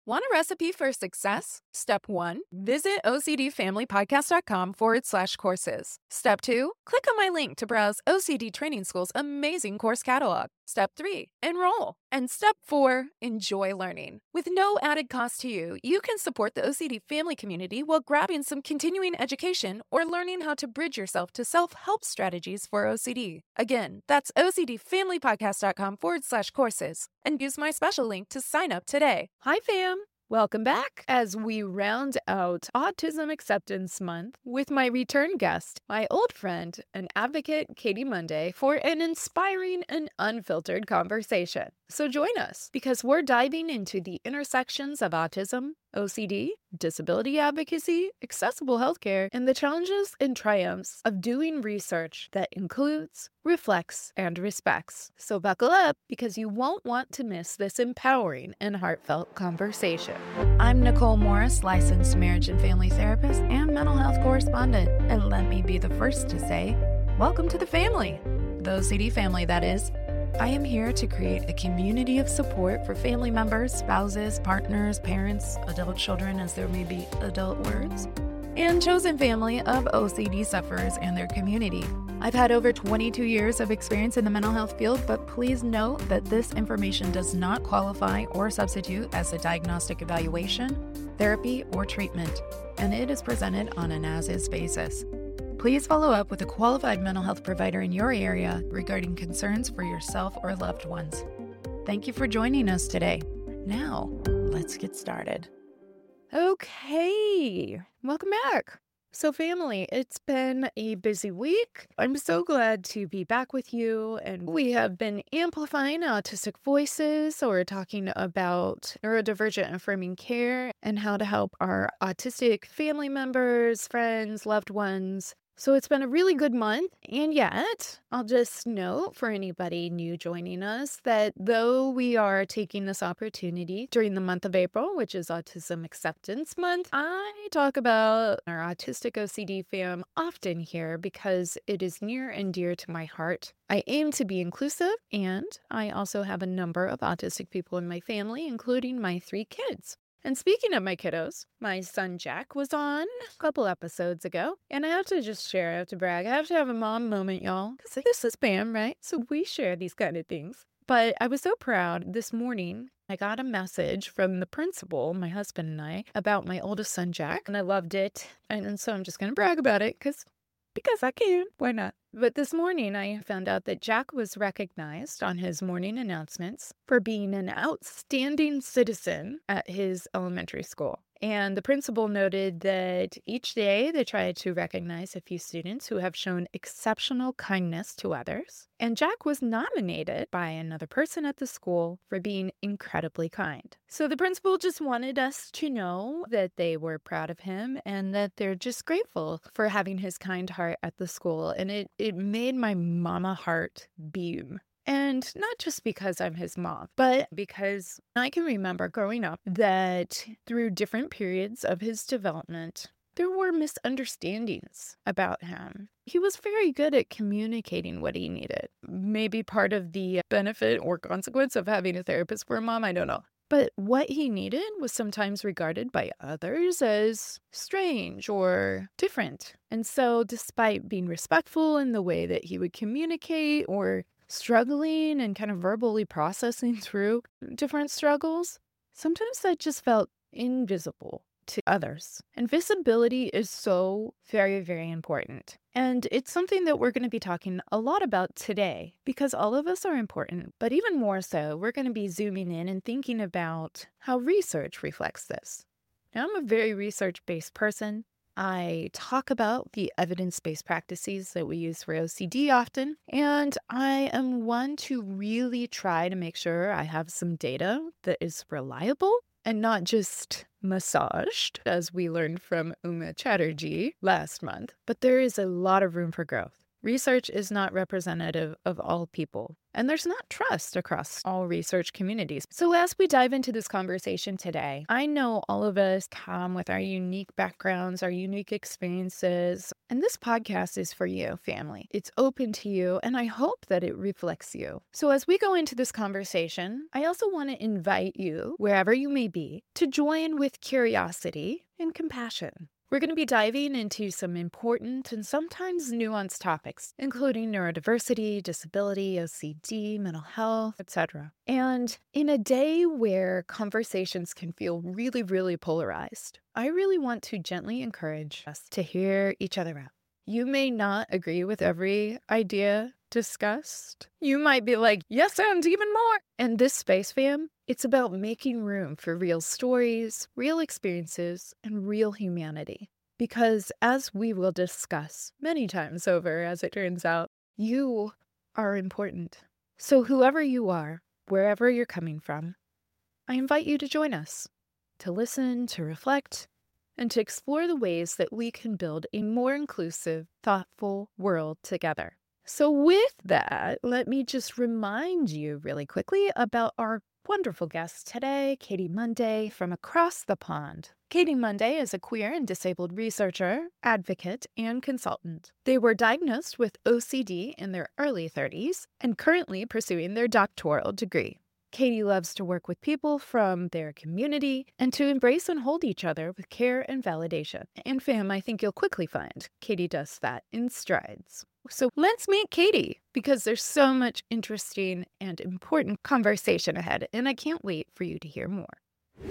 Want a recipe for success? Step 1, visit ocdfamilypodcast.com/courses. Step 2, click on my link to browse OCD Training School's amazing course catalog. Step 3, enroll. And step 4, enjoy learning. With no added cost to you, you can support the OCD family community while grabbing some continuing education or learning how to bridge yourself to self-help strategies for OCD. Again, that's ocdfamilypodcast.com/courses. And use my special link to sign up today. Hi, fam. Welcome back as we round out Autism Acceptance Month with my return guest, my old friend and advocate, Katie Monday, for an inspiring and unfiltered conversation. So join us because we're diving into the intersections of autism, OCD, disability advocacy, accessible healthcare, and the challenges and triumphs of doing research that includes, reflects, and respects. So buckle up because you won't want to miss this empowering and heartfelt conversation. I'm Nicole Morris, licensed marriage and family therapist and mental health correspondent. And let me be the first to say, welcome to the family. The OCD family, that is. I am here to create a community of support for family members, spouses, partners, parents, adult children, as there may be adult words, and chosen family of OCD sufferers and their community. I've had over 22 years of experience in the mental health field, but please note that this information does not qualify or substitute as a diagnostic evaluation, therapy, or treatment, and it is presented on an as-is basis. Please follow up with a qualified mental health provider in your area regarding concerns for yourself or loved ones. Thank you for joining us today. Now, let's get started. Okay, welcome back. So family, it's been a busy week. I'm so glad to be back with you, and we have been amplifying autistic voices, or talking about neurodivergent affirming care and how to help our autistic family members, friends, loved ones. So it's been a really good month, and yet I'll just note for anybody new joining us that though we are taking this opportunity during the month of April, which is Autism Acceptance Month, I talk about our autistic OCD fam often here because it is near and dear to my heart. I aim to be inclusive, and I also have a number of autistic people in my family, including my 3 kids. And speaking of my kiddos, my son Jack was on a couple episodes ago, and I have to just share, I have to brag, I have to have a mom moment, y'all, because this is Pam, right? So we share these kind of things. But I was so proud this morning. I got a message from the principal, my husband and I, about my oldest son Jack, and I loved it. And so I'm just going to brag about it because I can. Why not? But this morning, I found out that Jack was recognized on his morning announcements for being an outstanding citizen at his elementary school. And the principal noted that each day they try to recognize a few students who have shown exceptional kindness to others. And Jack was nominated by another person at the school for being incredibly kind. So the principal just wanted us to know that they were proud of him and that they're just grateful for having his kind heart at the school. And it made my mama heart beam. And not just because I'm his mom, but because I can remember growing up that through different periods of his development, there were misunderstandings about him. He was very good at communicating what he needed. Maybe part of the benefit or consequence of having a therapist for a mom, I don't know. But what he needed was sometimes regarded by others as strange or different. And so despite being respectful in the way that he would communicate or struggling and kind of verbally processing through different struggles, sometimes that just felt invisible to others. And visibility is so very, very important. And it's something that we're going to be talking a lot about today because all of us are important, but even more so, we're going to be zooming in and thinking about how research reflects this. Now, I'm a very research-based person. I talk about the evidence-based practices that we use for OCD often, and I am one to really try to make sure I have some data that is reliable and not just massaged, as we learned from Uma Chatterjee last month. But there is a lot of room for growth. Research is not representative of all people, and there's not trust across all research communities. So, as we dive into this conversation today, I know all of us come with our unique backgrounds, our unique experiences, and this podcast is for you, family. It's open to you, and I hope that it reflects you. So, as we go into this conversation, I also want to invite you, wherever you may be, to join with curiosity and compassion. We're going to be diving into some important and sometimes nuanced topics, including neurodiversity, disability, OCD, mental health, etc. And in a day where conversations can feel really, really polarized, I really want to gently encourage us to hear each other out. You may not agree with every idea discussed. You might be like, yes, and even more. And this space, fam, it's about making room for real stories, real experiences, and real humanity. Because as we will discuss many times over, as it turns out, you are important. So whoever you are, wherever you're coming from, I invite you to join us, to listen, to reflect, and to explore the ways that we can build a more inclusive, thoughtful world together. So with that, let me just remind you really quickly about our wonderful guest today, Katie Monday from across the pond. Katie Monday is a queer and disabled researcher, advocate, and consultant. They were diagnosed with OCD in their early 30s and currently pursuing their doctoral degree. Katie loves to work with people from their community and to embrace and hold each other with care and validation. And fam, I think you'll quickly find Katie does that in strides. So let's meet Katie, because there's so much interesting and important conversation ahead, and I can't wait for you to hear more.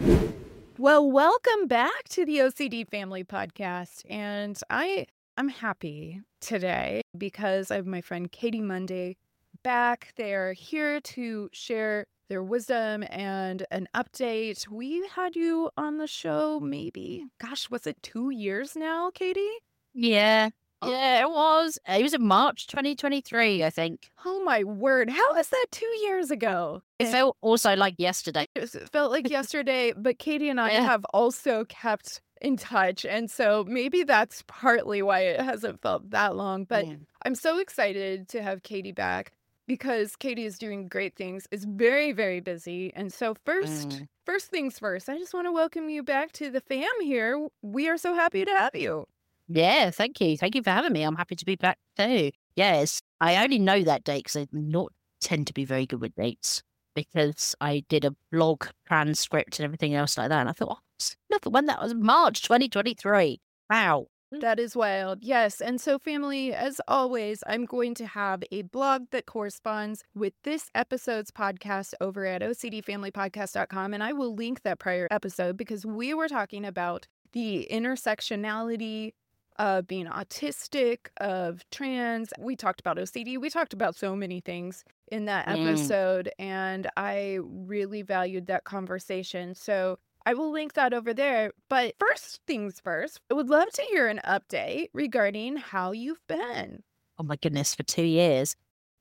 Well, welcome back to the OCD Family Podcast, and I'm happy today because I have my friend Katie Monday back. They're here to share their wisdom and an update. We had you on the show maybe, was it 2 years now, Katie? Yeah. Yeah, it was. It was in March 2023, I think. Oh my word. How is that 2 years ago? It felt also like yesterday. It felt like yesterday, but Katie and I Yeah. have also kept in touch. And so maybe that's partly why it hasn't felt that long. But I'm so excited to have Katie back because Katie is doing great things, is very, very busy. And so first things first, I just want to welcome you back to the fam here. We are so happy to have you. Yeah, thank you. Thank you for having me. I'm happy to be back too. Yes, I only know that date because I not tend to be very good with dates because I did a blog transcript and everything else like that. And I thought, another one that was March 2023. Wow. That is wild. Yes. And so, family, as always, I'm going to have a blog that corresponds with this episode's podcast over at ocdfamilypodcast.com. And I will link that prior episode because we were talking about the intersectionality of being autistic, of trans. We talked about OCD. We talked about so many things in that episode. And I really valued that conversation. So I will link that over there. But first things first, I would love to hear an update regarding how you've been. Oh my goodness, for 2 years.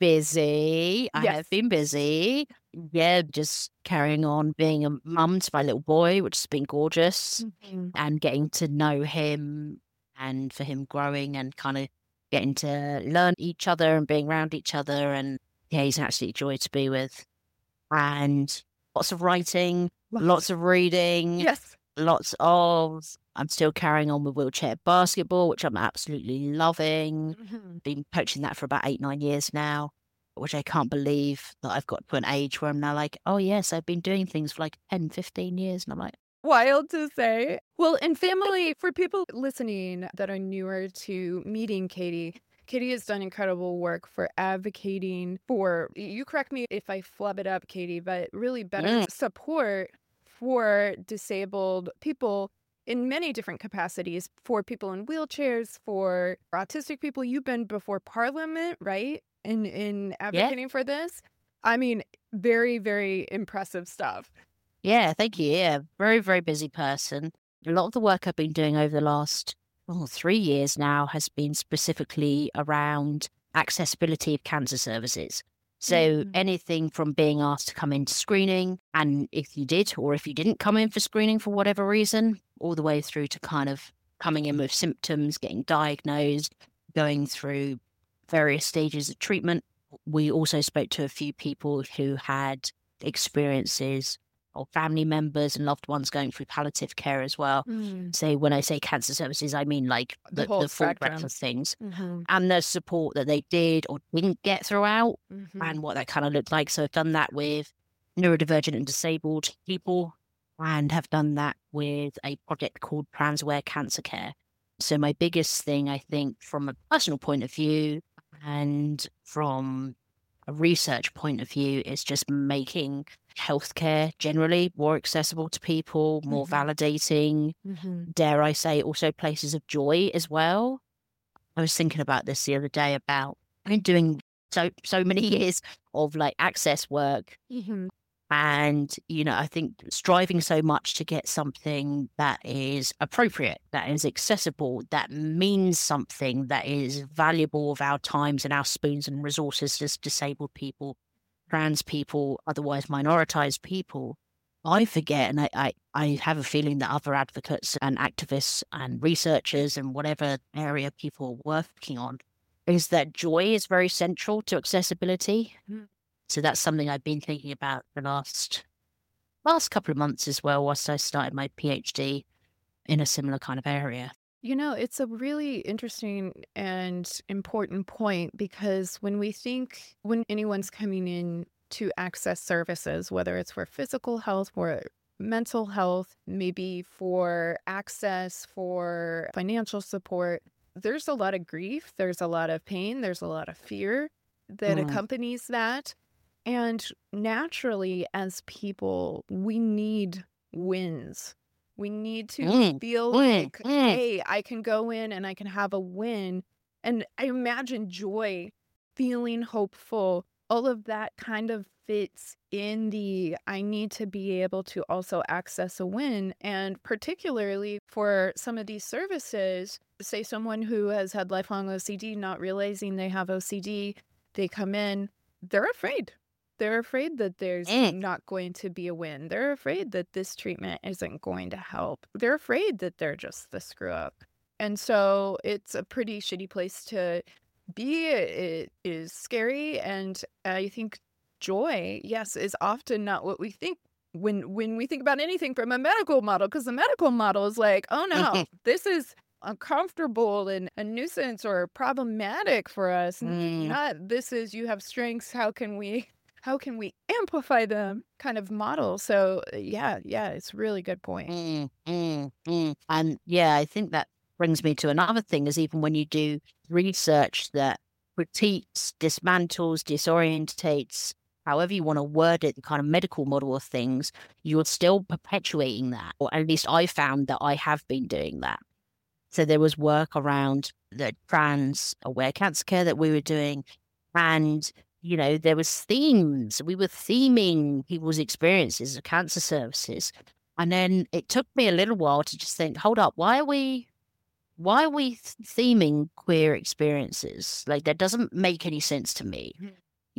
Busy. I have been busy. Yeah, just carrying on being a mum to my little boy, which has been gorgeous, and getting to know him and for him growing and kind of getting to learn each other and being around each other. And yeah, he's an absolute joy to be with. And lots of writing, lots of reading, I'm still carrying on with wheelchair basketball, which I'm absolutely loving. Been coaching that for about 8-9 years now, which I can't believe that I've got to an age where I'm now like, oh yes, I've been doing things for like 10-15 years. And I'm like, wild to say. Well, and family, for people listening that are newer to meeting Katie, Katie has done incredible work for advocating for, you correct me if I flub it up, Katie, but really better support for disabled people in many different capacities, for people in wheelchairs, for autistic people. You've been before Parliament, right? In advocating for this. I mean, very, very impressive stuff. Yeah, thank you. Yeah, very, very busy person. A lot of the work I've been doing over the last 3 years now has been specifically around accessibility of cancer services. So anything from being asked to come into screening, and if you did or if you didn't come in for screening for whatever reason, all the way through to kind of coming in with symptoms, getting diagnosed, going through various stages of treatment. We also spoke to a few people who had experiences or family members and loved ones going through palliative care as well. Mm. So when I say cancer services, I mean like The whole the full breadth spectrum. of things Mhm. and the support that they did or didn't get throughout Mhm. and what that kind of looked like. So I've done that with neurodivergent and disabled people and have done that with a project called Transaware Cancer Care. So my biggest thing, I think, from a personal point of view and from a research point of view is just making healthcare generally more accessible to people, more Mhm. validating, Mhm. dare I say, also places of joy as well. I was thinking about this the other day about I've been doing so many years of like access work Mhm. and, I think striving so much to get something that is appropriate, that is accessible, that means something, that is valuable of our times and our spoons and resources as disabled people, trans people, otherwise minoritized people. I forget, and I have a feeling that other advocates and activists and researchers and whatever area people are working on is that joy is very central to accessibility. Mm. So that's something I've been thinking about the last couple of months as well, whilst I started my PhD in a similar kind of area. It's a really interesting and important point because when anyone's coming in to access services, whether it's for physical health or mental health, maybe for access for financial support, there's a lot of grief, there's a lot of pain, there's a lot of fear that Mm, accompanies that. And naturally, as people, we need wins. We need to mm, feel mm, like, mm, hey, I can go in and I can have a win. And I imagine joy, feeling hopeful, all of that kind of fits in the I need to be able to also access a win. And particularly for some of these services, say someone who has had lifelong OCD, not realizing they have OCD, they come in, they're afraid. They're afraid that there's mm, not going to be a win. They're afraid that this treatment isn't going to help. They're afraid that they're just the screw up. And so it's a pretty shitty place to be. It is scary. And I think joy, yes, is often not what we think when we think about anything from a medical model, because the medical model is like, oh no, this is uncomfortable and a nuisance or problematic for us. mm, Not this is you have strengths. How can we amplify them kind of model? So yeah, it's a really good point. And yeah, I think that brings me to another thing is even when you do research that critiques, dismantles, disorientates, however you want to word it, the kind of medical model of things, you're still perpetuating that. Or at least I found that I have been doing that. So there was work around the trans aware cancer care that we were doing. And, there was themes. We were theming people's experiences of cancer services. And then it took me a little while to just think, hold up, why are we theming queer experiences? Like that doesn't make any sense to me. Mhm.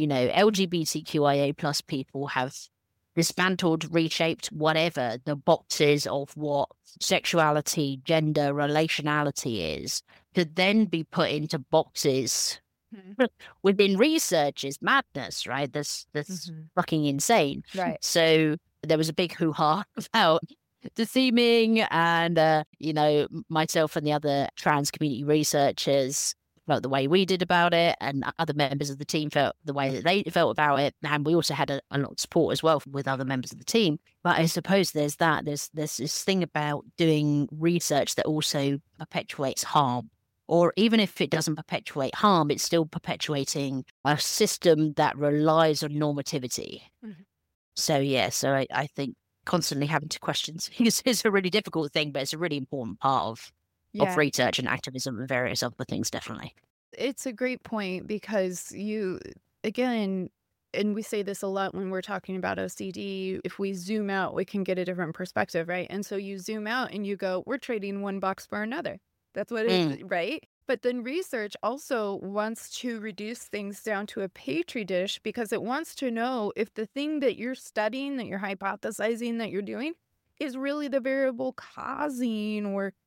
LGBTQIA plus people have dismantled, reshaped, whatever the boxes of what sexuality, gender, relationality is, to then be put into boxes Mhm. within research is madness, right? That's Mhm. fucking insane. Right. So there was a big hoo-ha about the theming and, myself and the other trans community researchers felt the way we did about it, and other members of the team felt the way that they felt about it. And we also had a lot of support as well with other members of the team. But I suppose there's this thing about doing research that also perpetuates harm. Or even if it doesn't perpetuate harm, it's still perpetuating a system that relies on normativity. Mhm. So yeah, so I think constantly having to question is a really difficult thing, but it's a really important part of Yeah. research and activism and various other things, definitely. It's a great point because again, and we say this a lot when we're talking about OCD, if we zoom out, we can get a different perspective, right? And so you zoom out and you go, we're trading one box for another. That's what Mm, it, right? But then research also wants to reduce things down to a petri dish because it wants to know if the thing that you're studying, that you're hypothesizing that you're doing is really the variable causing or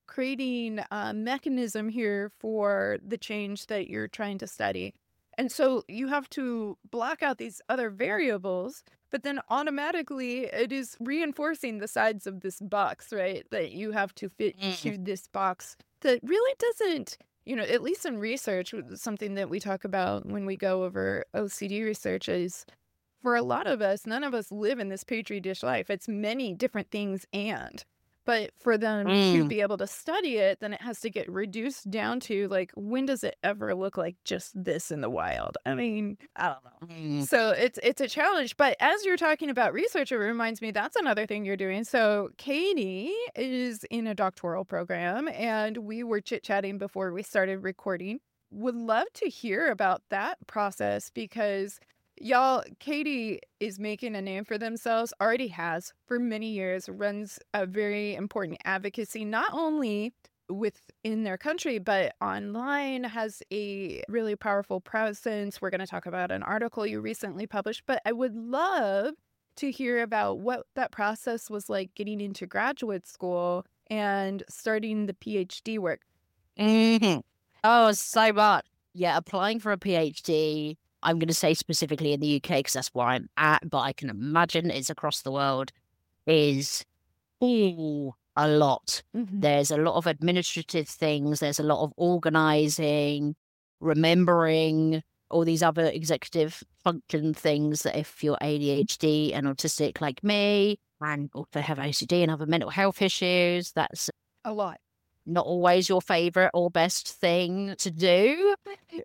creating a mechanism here for the change that you're trying to study. And so you have to block out these other variables, but then automatically it is reinforcing the sides of this box, right? That you have to fit Mm. to this box that really doesn't, at least in research, something that we talk about when we go over OCD research is for a lot of us, none of us live in this petri dish life. It's many different things but for them to Mm. be able to study it, then it has to get reduced down to like, when does it ever look like just this in the wild? I mean, I don't know. Mm. So it's a challenge. But as you're talking about research, it reminds me that's another thing you're doing. So Katie is in a doctoral program, and we were chit-chatting before we started recording. Would love to hear about that process because y'all, Katie is making a name for themselves, already has for many years, runs a very important advocacy, not only within their country, but online, has a really powerful presence. We're going to talk about an article you recently published, but I would love to hear about what that process was like getting into graduate school and starting the PhD work. Mm-hmm. Oh, so much. Yeah, applying for a PhD, I'm going to say specifically in the UK because that's where I'm at, but I can imagine it's across the world, is a lot. There's a lot of administrative things. There's a lot of organizing, remembering all these other executive function things that if you're ADHD and autistic like me, and also have OCD and other mental health issues, that's A lot. not always your favorite or best thing to do.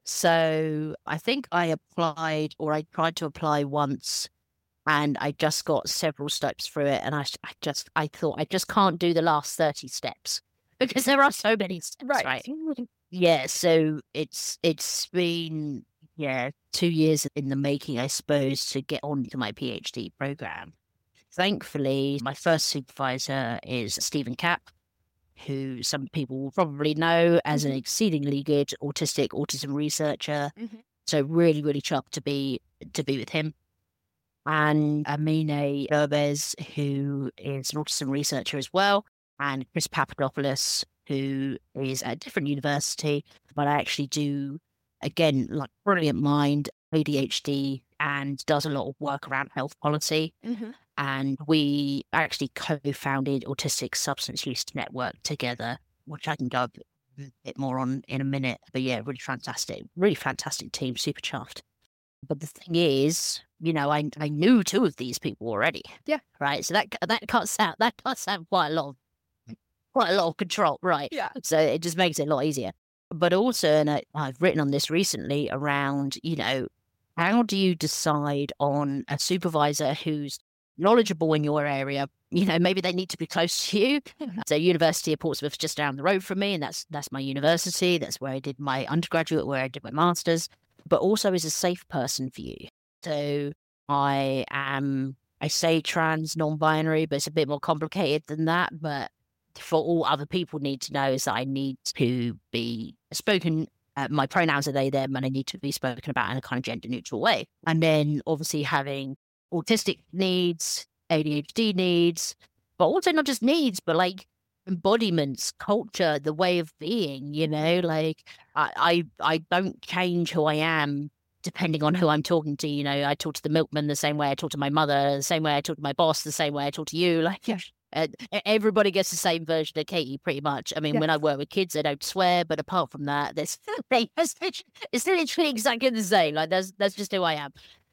So I think I applied, or I tried to apply once, and I just got several steps through it. And I thought I just can't do the last 30 steps because there are so many steps, right? Yeah. So it's been, 2 years in the making, I suppose, to get on to my PhD program. Thankfully, my first supervisor is Stephen Capp, who some people will probably know as an exceedingly good autism researcher. So really, really chuffed to be with him. And Amine Gomez, who is an autism researcher as well, and Chris Papadopoulos, who is at a different university, but I actually do, again, like brilliant mind, ADHD, and does a lot of work around health policy. And we actually co-founded Autistic Substance Use Network together, which I can go a bit more on in a minute. But yeah, really fantastic team, super chuffed. But the thing is, I knew two of these people already. Yeah. Right. So that cuts out quite a lot of control, right? Yeah. So it just makes it a lot easier. But also, and I've written on this recently around, how do you decide on a supervisor who's knowledgeable in your area? Maybe they need to be close to you. So University of Portsmouth's just down the road from me, and that's my university. That's where I did my undergraduate, where I did my master's, but also is a safe person for you. So I say trans, non-binary, but it's a bit more complicated than that. But for all other people need to know is that I need to be spoken, my pronouns are they, them, and I need to be spoken about in a kind of gender neutral way. And then obviously having autistic needs, ADHD needs, but also not just needs, but like embodiments, culture, the way of being, like I don't change who I am depending on who I'm talking to. I talk to the milkman the same way I talk to my mother, the same way I talk to my boss, the same way I talk to you. Like, everybody gets the same version of Katie, pretty much. I mean, when I work with kids, they don't swear, but apart from that, it's literally exactly the same. Like, that's just who I am.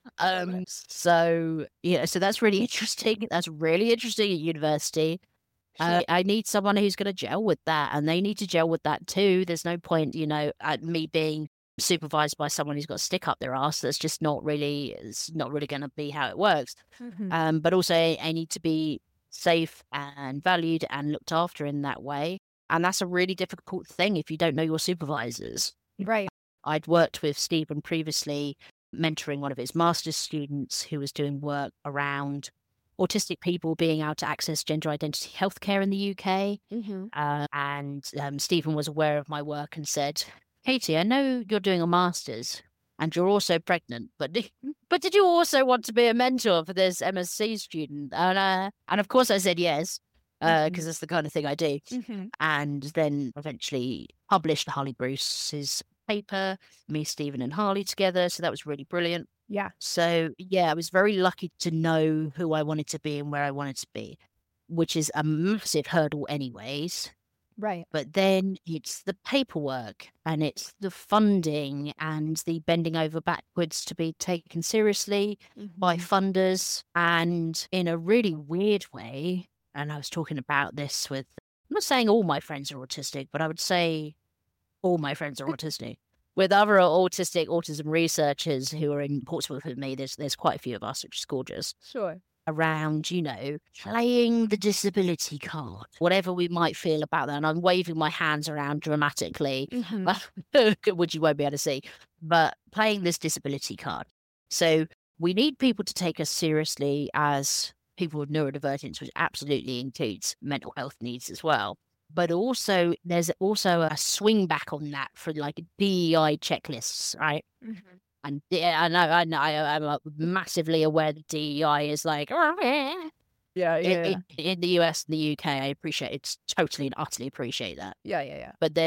So that's really interesting. That's really interesting at university. I need someone who's going to gel with that, and they need to gel with that too. There's no point, at me being supervised by someone who's got a stick up their ass. That's just it's not really going to be how it works. But also I need to be safe and valued and looked after in that way. And that's a really difficult thing if you don't know your supervisors. Right. I'd worked with Stephen previously, mentoring one of his master's students who was doing work around autistic people being able to access gender identity healthcare in the UK. And Stephen was aware of my work and said, Katie, I know you're doing a master's and you're also pregnant, but did you also want to be a mentor for this MSc student? And of course I said yes. Mhm. because that's the kind of thing I do. Mhm. And then eventually published Harley Bruce's paper, me, Stephen, and Harley together. So that was really brilliant. Yeah. So yeah, I was very lucky to know who I wanted to be and where I wanted to be, which is a massive hurdle, anyways. Right. But then it's the paperwork and it's the funding and the bending over backwards to be taken seriously by Mhm. funders. And in a really weird way, and I was talking about this with, I'm not saying all my friends are autistic, but I would say all my friends are autistic. With other autism researchers who are in Portsmouth with me, there's quite a few of us, which is gorgeous Sure. around, playing the disability card, whatever we might feel about that. And I'm waving my hands around dramatically, Mhm. which you won't be able to see, but playing this disability card. So we need people to take us seriously as people with neurodivergence, which absolutely includes mental health needs as well. But also, there's also a swing back on that for like DEI checklists, right? Mhm. And yeah, I'm massively aware that DEI is like, "Oh, yeah." Yeah, yeah. In the US and the UK, I appreciate it's totally and utterly appreciate that. Yeah, yeah, yeah. But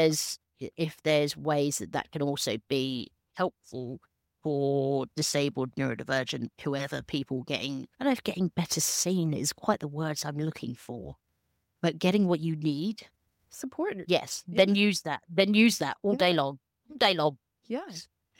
if there's ways that that can also be helpful for disabled, neurodivergent, whoever people getting, I don't know if getting better seen is quite the words I'm looking for, but getting what you need, Support. yes, Yeah. then use that all Yeah. day long, all day long. Yeah.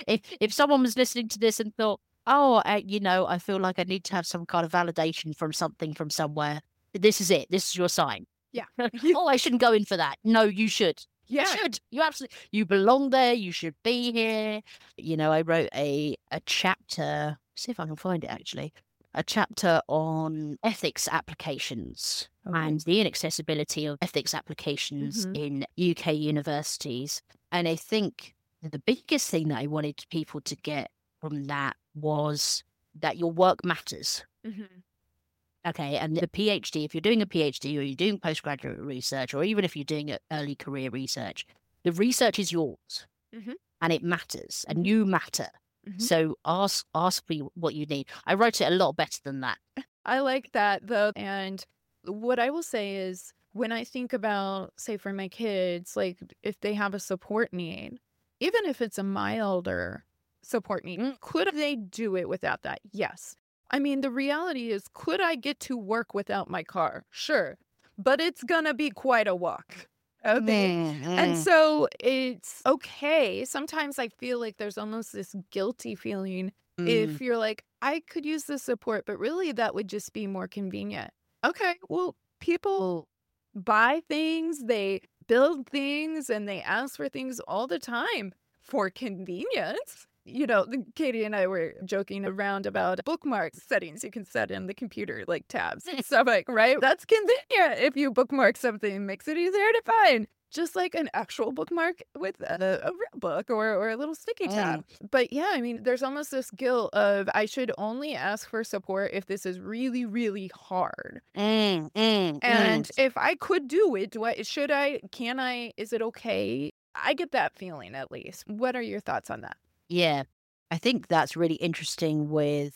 If someone was listening to this and thought, oh, I feel like I need to have some kind of validation from something from somewhere, this is it. This is your sign. Yeah. Oh, I shouldn't go in for that. No, you should. You Yeah. should. You absolutely. You belong there. You should be here. I wrote a chapter. See if I can find it actually. A chapter on ethics applications Okay. and the inaccessibility of ethics applications Mhm. in UK universities. And I think the biggest thing that I wanted people to get from that was that your work matters. Mhm. Okay. And the PhD, if you're doing a PhD or you're doing postgraduate research, or even if you're doing early career research, the research is yours Mhm. and it matters and Mhm. you matter. Mhm. So ask for what you need. I wrote it a lot better than that. I like that though. And what I will say is when I think about, say, for my kids, like if they have a support need, even if it's a milder support need, Mm. could they do it without that? Yes. I mean, the reality is, could I get to work without my car? Sure. But it's gonna be quite a walk. Okay. Mm, And mm, so it's okay. Sometimes I feel like there's almost this guilty feeling mm. if you're like, I could use the support, but really that would just be more convenient. Okay, well, people buy things, they build things, and they ask for things all the time for convenience. Katie and I were joking around about bookmark settings you can set in the computer, like tabs and stuff like, right? That's convenient if you bookmark something, it makes it easier to find. Just like an actual bookmark with a real book or a little sticky tab. Mm, But yeah, I mean, there's almost this guilt of I should only ask for support if this is really, really hard. mm, mm, And mm. if I could do it, should I, can I, is it okay? I get that feeling at least. What are your thoughts on that? Yeah, I think that's really interesting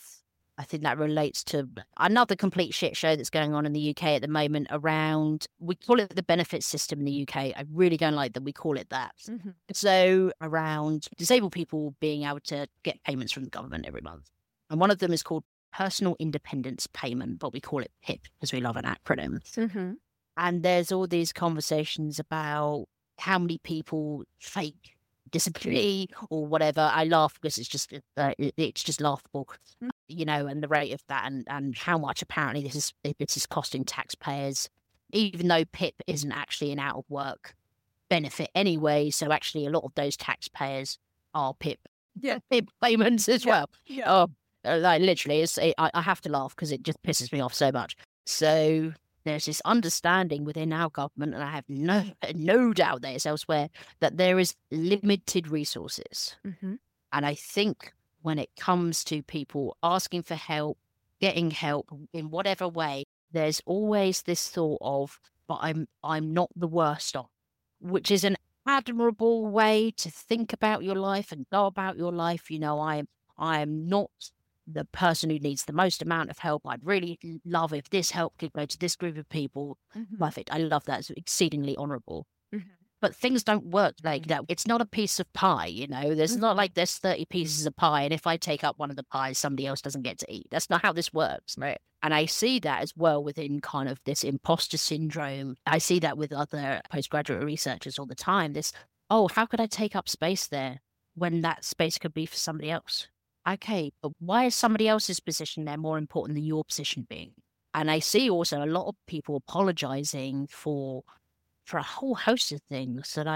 I think that relates to another complete shit show that's going on in the UK at the moment around, we call it the benefit system in the UK. I really don't like that we call it that. Mhm. So around disabled people being able to get payments from the government every month. And one of them is called Personal Independence Payment, but we call it PIP because we love an acronym. Mhm. And there's all these conversations about how many people fake disability or whatever. I laugh because it's just laughable, Mm. and the rate of that and how much apparently this is costing taxpayers, even though PIP isn't actually an out of work benefit anyway. So actually, a lot of those taxpayers are PIP Yeah. PIP payments as Yeah. well. Yeah. Oh, like literally, I have to laugh because it just pisses me off so much. So there's this understanding within our government, and I have no doubt that it's elsewhere, that there is limited resources. Mhm. And I think when it comes to people asking for help, getting help in whatever way, there's always this thought of, but I'm not the worst off, which is an admirable way to think about your life and go about your life. I am not the person who needs the most amount of help. I'd really love if this help could go to this group of people. Perfect. I love that. It's exceedingly honorable. But things don't work like that. It's not a piece of pie, you know. There's not like there's 30 pieces of pie, and if I take up one of the pies, somebody else doesn't get to eat. That's not how this works. Right. And I see that as well within kind of this imposter syndrome. I see that with other postgraduate researchers all the time. This, oh, how could I take up space there when that space could be for somebody else? Okay, but why is somebody else's position there more important than your position being? And I see also a lot of people apologizing for a whole host of things that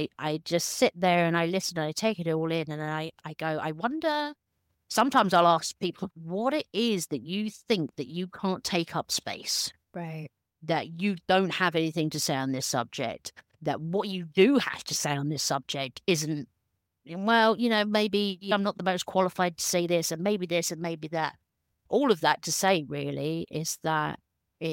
I just sit there and I listen and I take it all in and I go, I wonder, sometimes I'll ask people what it is that you think that you can't take up space. Right. That you don't have anything to say on this subject, that what you do have to say on this subject isn't, well, you know, maybe I'm not the most qualified to say this and maybe that. All of that to say really is that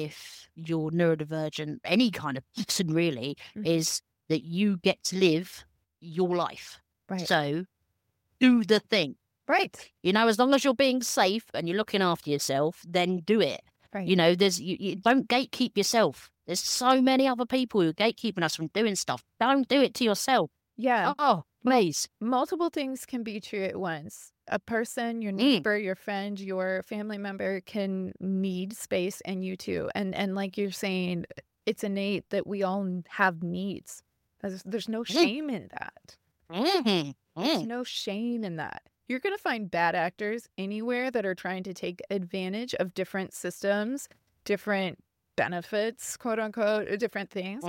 if you're neurodivergent, any kind of person really, is that you get to live your life. Right. So do the thing. Right. You know, as long as you're being safe and you're looking after yourself, then do it. Right. You know, you don't gatekeep yourself. There's so many other people who are gatekeeping us from doing stuff. Don't do it to yourself. Yeah. Oh, please. Multiple things can be true at once. A person, your neighbor, your friend, your family member can need space, and you too. And like you're saying, it's innate that we all have needs. There's no shame in that. There's no shame in that. You're going to find bad actors anywhere that are trying to take advantage of different systems, different benefits, quote unquote, different things.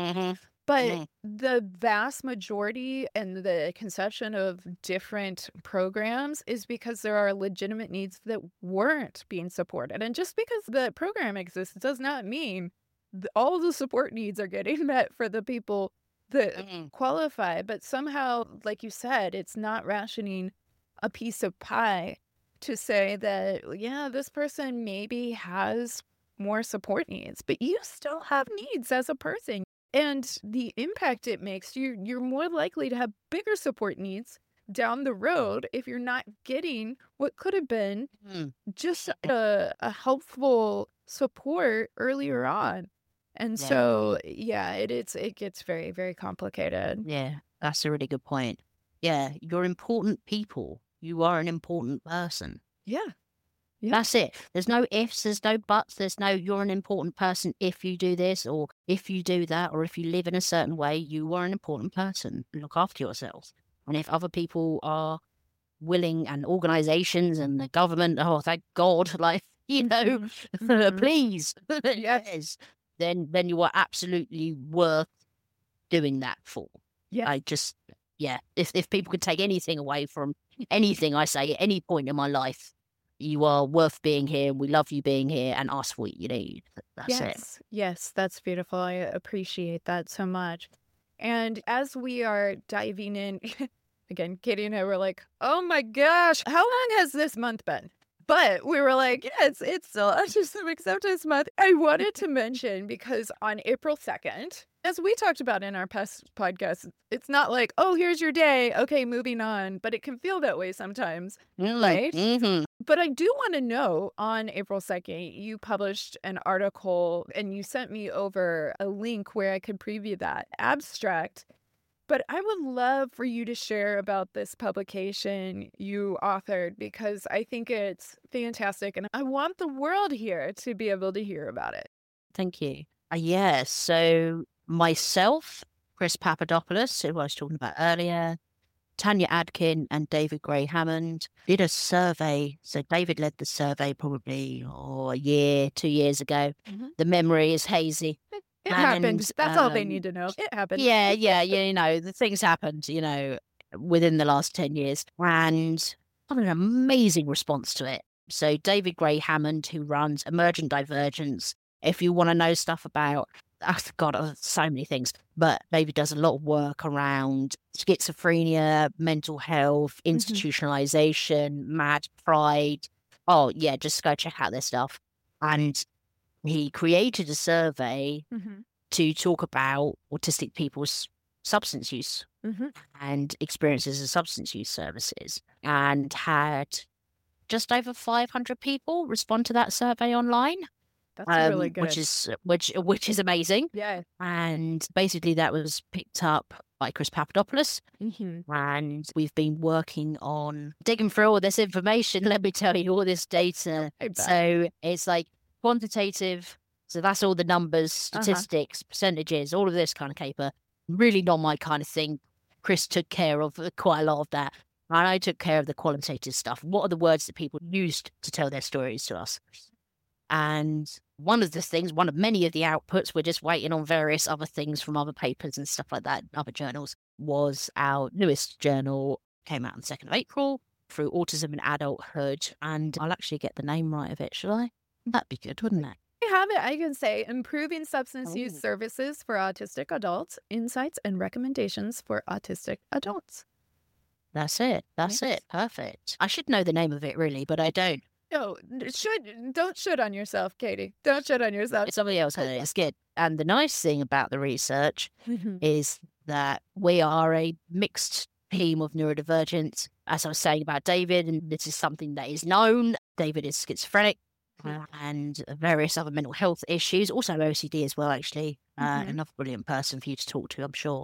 But the vast majority and the conception of different programs is because there are legitimate needs that weren't being supported. And just because the program exists does not mean all the support needs are getting met for the people that qualify. But somehow, like you said, it's not rationing a piece of pie to say that, yeah, this person maybe has more support needs, but you still have needs as a person. And the impact it makes, you're more likely to have bigger support needs down the road if you're not getting what could have been just a helpful support earlier on. And so, yeah, it gets very, very complicated. Yeah, that's a really good point. Yeah, you're important people. You are an important person. Yeah. Yeah. That's it. There's no ifs, there's no buts, there's no you're an important person if you do this or if you do that or if you live in a certain way, you are an important person. Look after yourselves. And if other people are willing and organizations and the government, oh, thank God, like, you know, please, yes, then you are absolutely worth doing that for. Yeah. I just, yeah, if people could take anything away from anything I say at any point in my life, you are worth being here. We love you being here and ask what you need. That's it. Yes, that's beautiful. I appreciate that so much. And as we are diving in, again, Katie and I were like, oh my gosh, how long has this month been? But we were like, yeah, it's still Autism Acceptance Month. I wanted to mention because on April 2nd, as we talked about in our past podcasts, it's not like, oh, here's your day. Okay, moving on. But it can feel that way sometimes, right? But I do want to know, on April 2nd, you published an article and you sent me over a link where I could preview that abstract. But I would love for you to share about this publication you authored because I think it's fantastic and I want the world here to be able to hear about it. Thank you. Yeah, so myself, Chris Papadopoulos, who I was talking about earlier, Tanya Adkin and David Gray Hammond did a survey. So David led the survey probably a year, 2 years ago. The memory is hazy. It happened. That's all they need to know. It happened. Yeah, you know, the things happened, you know, within the last 10 years. And what an amazing response to it. So David Gray Hammond, who runs Emergent Divergence, if you want to know stuff about, oh God, so many things, but David does a lot of work around schizophrenia, mental health, institutionalization, mad pride. Oh, yeah, just go check out their stuff. And he created a survey to talk about autistic people's substance use and experiences of substance use services, and had just over 500 people respond to that survey online. That's really good. Which is amazing. Yeah. And basically that was picked up by Chris Papadopoulos. And we've been working on digging through all this information. Let me tell you, all this data. So it's like quantitative. So that's all the numbers, statistics, percentages, all of this kind of caper. Really not my kind of thing. Chris took care of quite a lot of that. And I took care of the qualitative stuff. What are the words that people used to tell their stories to us? And one of many of the outputs, we're just waiting on various other things from other papers and stuff like that, other journals, was our newest journal, came out on the 2nd of April, through Autism in Adulthood. And I'll actually get the name right of it, shall I? That'd be good, wouldn't it? I have it. I can say Improving Substance Use Services for Autistic Adults, Insights and Recommendations for Autistic Adults. That's it. That's it. Perfect. I should know the name of it, really, but I don't. No, don't shit on yourself, Katie. Don't shit on yourself. Somebody else had it. It's good. And the nice thing about the research is that we are a mixed team of neurodivergents. As I was saying about David, and this is something that is known, David is schizophrenic and various other mental health issues, also OCD as well, actually. Another brilliant person for you to talk to, I'm sure.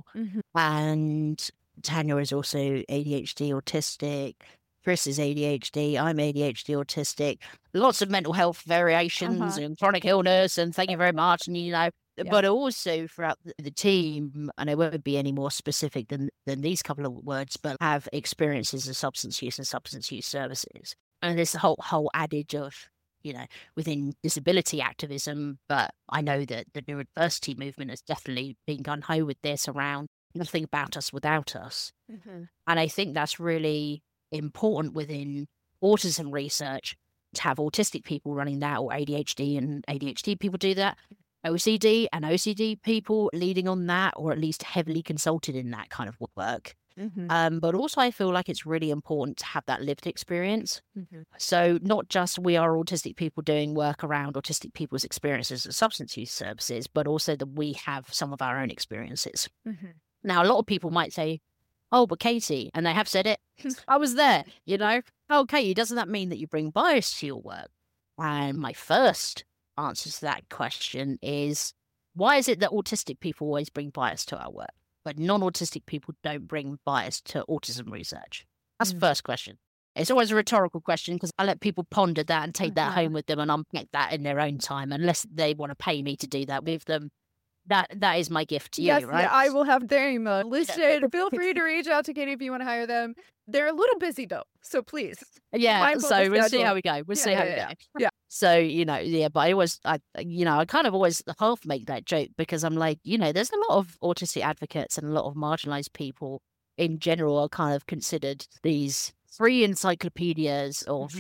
And Tanya is also ADHD, autistic. Chris is ADHD, I'm ADHD, autistic. Lots of mental health variations and chronic illness, and thank you very much. And, but also throughout the team, and I won't be any more specific than these couple of words, but have experiences of substance use and substance use services. And there's the whole adage of, within disability activism, but I know that the neurodiversity movement has definitely been gung-ho with this around nothing about us without us. And I think that's really important within autism research to have autistic people running that, or ADHD and ADHD people do that, OCD and OCD people leading on that, or at least heavily consulted in that kind of work. But also I feel like it's really important to have that lived experience. So not just we are autistic people doing work around autistic people's experiences of substance use services, but also that we have some of our own experiences. Now, a lot of people might say, oh, but Katie, and they have said it, I was there, Oh, Katie, doesn't that mean that you bring bias to your work? And my first answer to that question is, why is it that autistic people always bring bias to our work, but non-autistic people don't bring bias to autism research? That's the first question. It's always a rhetorical question because I let people ponder that and take that home with them and unpack that in their own time, unless they want to pay me to do that with them. That is my gift to you, right? Yeah, I will have their email listed. Feel free to reach out to Katie if you want to hire them. They're a little busy though, so please. Yeah, so we'll see how we go. We'll see how we go. Yeah. So, but I kind of always half make that joke because I'm like, there's a lot of autistic advocates and a lot of marginalized people in general are kind of considered these free encyclopedias of,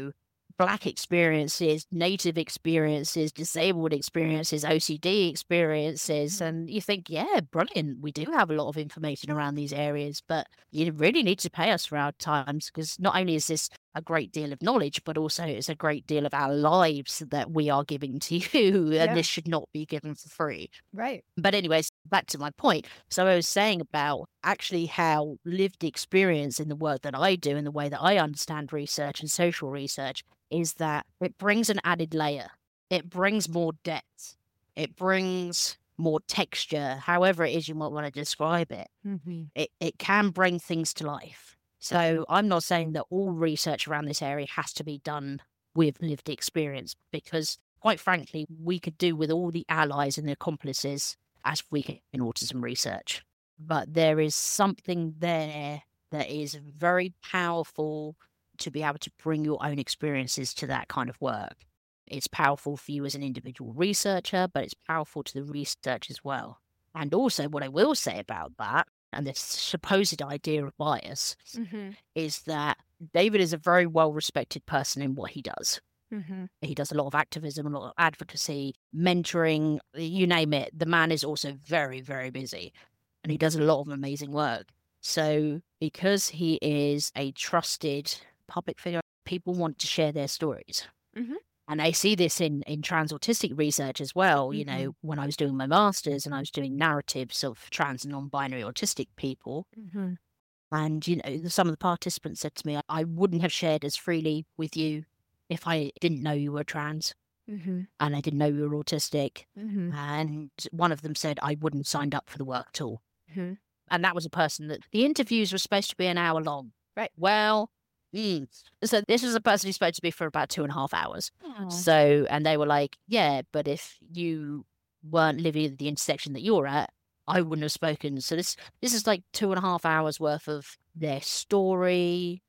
Black experiences, Native experiences, disabled experiences, OCD experiences. And you think, yeah, brilliant. We do have a lot of information around these areas, but you really need to pay us for our times because not only is this a great deal of knowledge, but also it's a great deal of our lives that we are giving to you. And this should not be given for free. Right. But anyways, back to my point. So I was saying about actually how lived experience in the work that I do and the way that I understand research and social research is that it brings an added layer. It brings more depth. It brings more texture, however it is you might want to describe it. It can bring things to life. So I'm not saying that all research around this area has to be done with lived experience, because quite frankly, we could do with all the allies and the accomplices as we can in autism research. But there is something there that is very powerful to be able to bring your own experiences to that kind of work. It's powerful for you as an individual researcher, but it's powerful to the research as well. And also what I will say about that, and this supposed idea of bias, is that David is a very well-respected person in what he does. He does a lot of activism, a lot of advocacy, mentoring, you name it. The man is also very, very busy, and he does a lot of amazing work. So because he is a trusted public figure, people want to share their stories. And I see this in trans autistic research as well. When I was doing my master's and I was doing narratives of trans and non-binary autistic people, And, some of the participants said to me, I wouldn't have shared as freely with you if I didn't know you were trans Mm-hmm. and I didn't know you were autistic. Mm-hmm. And one of them said, I wouldn't have signed up for the work at all. Mm-hmm. And that was a person that the interviews were supposed to be an hour long. Right. Well, so this was a person who spoke to me for about 2.5 hours. Oh. So, and they were like, yeah, but if you weren't living at the intersection that you're at, I wouldn't have spoken. So this is like 2.5 hours worth of their story,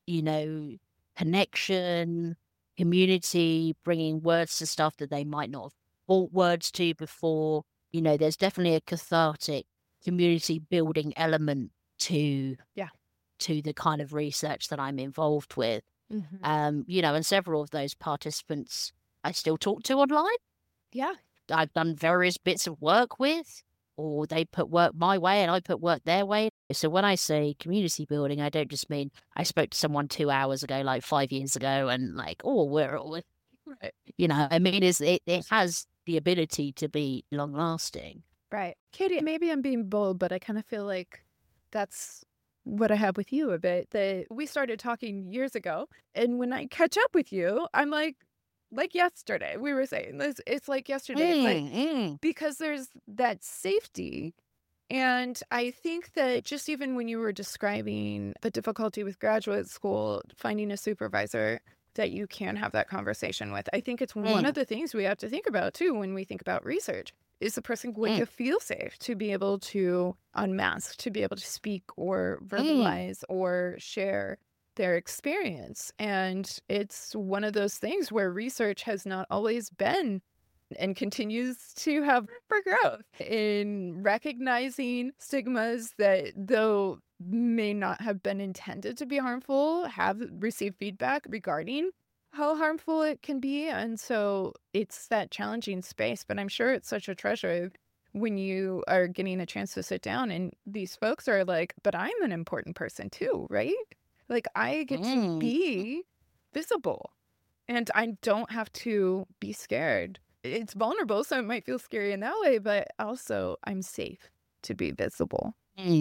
connection, community, bringing words to stuff that they might not have brought words to before. There's definitely a cathartic community building element to the kind of research that I'm involved with. Mm-hmm. And several of those participants I still talk to online. Yeah. I've done various bits of work with, or they put work my way and I put work their way. So when I say community building, I don't just mean I spoke to someone 2 hours ago, like 5 years ago, and like, oh, we're all, Right. I mean, it has the ability to be long lasting. Right. Katie, maybe I'm being bold, but I kind of feel like that's what I have with you a bit. That we started talking years ago, and when I catch up with you, I'm like yesterday. We were saying this. It's like yesterday, because there's that safety. And I think that just even when you were describing the difficulty with graduate school, finding a supervisor that you can have that conversation with, I think it's one of the things we have to think about too when we think about research. Is the person going to feel safe to be able to unmask, to be able to speak or verbalize or share their experience? And it's one of those things where research has not always been and continues to have for growth in recognizing stigmas that, though may not have been intended to be harmful, have received feedback regarding how harmful it can be. And so it's that challenging space, but I'm sure it's such a treasure when you are getting a chance to sit down and these folks are like, but I'm an important person too, right? Like I get to be visible and I don't have to be scared. It's vulnerable, so it might feel scary in that way, but also I'm safe to be visible.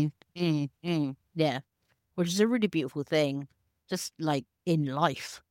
Yeah, which is a really beautiful thing, just like in life.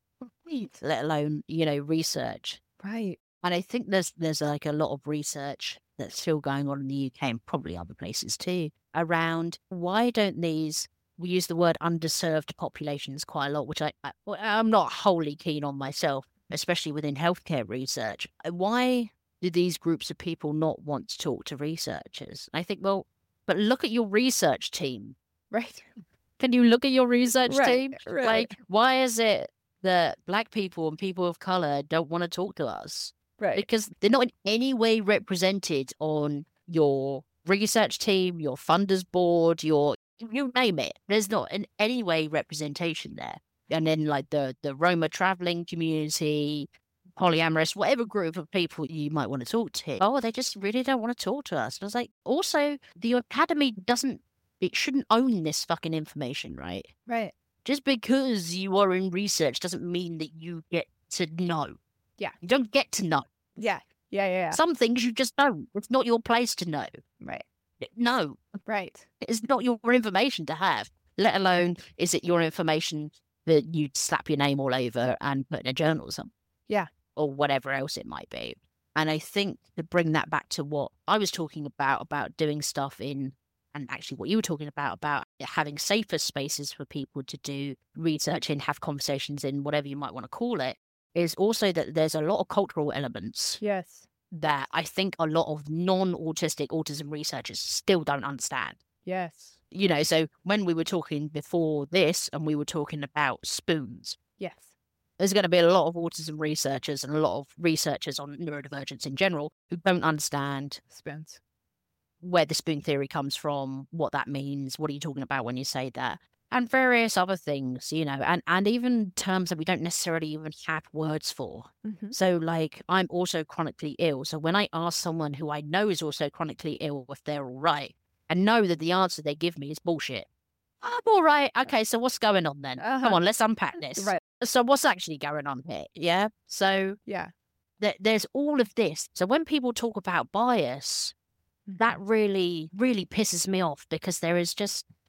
Let alone, research. Right. And I think there's like a lot of research that's still going on in the UK and probably other places too, around why don't we use the word underserved populations quite a lot, which I'm not wholly keen on myself, especially within healthcare research. Why do these groups of people not want to talk to researchers? I think, well, but look at your research team. Right. Can you look at your research team? Right. Like, why is it that Black people and people of color don't want to talk to us? Right. Because they're not in any way represented on your research team, your funders board, you name it. There's not in any way representation there. And then like the Roma traveling community, polyamorous, whatever group of people you might want to talk to. Oh, they just really don't want to talk to us. And I was like, also, the academy shouldn't own this fucking information, right? Right. Just because you are in research doesn't mean that you get to know. Yeah. You don't get to know. Yeah. Yeah. Some things you just don't. It's not your place to know. Right. No. Right. It's not your information to have, let alone is it your information that you'd slap your name all over and put in a journal or something. Yeah. Or whatever else it might be. And I think to bring that back to what I was talking about doing stuff in, and actually what you were talking about having safer spaces for people to do research in, have conversations in, whatever you might want to call it, is also that there's a lot of cultural elements. Yes. That I think a lot of non-autistic autism researchers still don't understand. Yes. So when we were talking before this and we were talking about spoons. Yes. There's going to be a lot of autism researchers and a lot of researchers on neurodivergence in general who don't understand spoons, where the spoon theory comes from, what that means, what are you talking about when you say that, and various other things, and even terms that we don't necessarily even have words for. Mm-hmm. So like, I'm also chronically ill. So when I ask someone who I know is also chronically ill if they're all right, and know that the answer they give me is bullshit, I'm all right. Okay, so what's going on then? Come on, let's unpack this. Right. So what's actually going on here? Yeah. So yeah, there's all of this. So when people talk about bias, that really, really pisses me off because there is just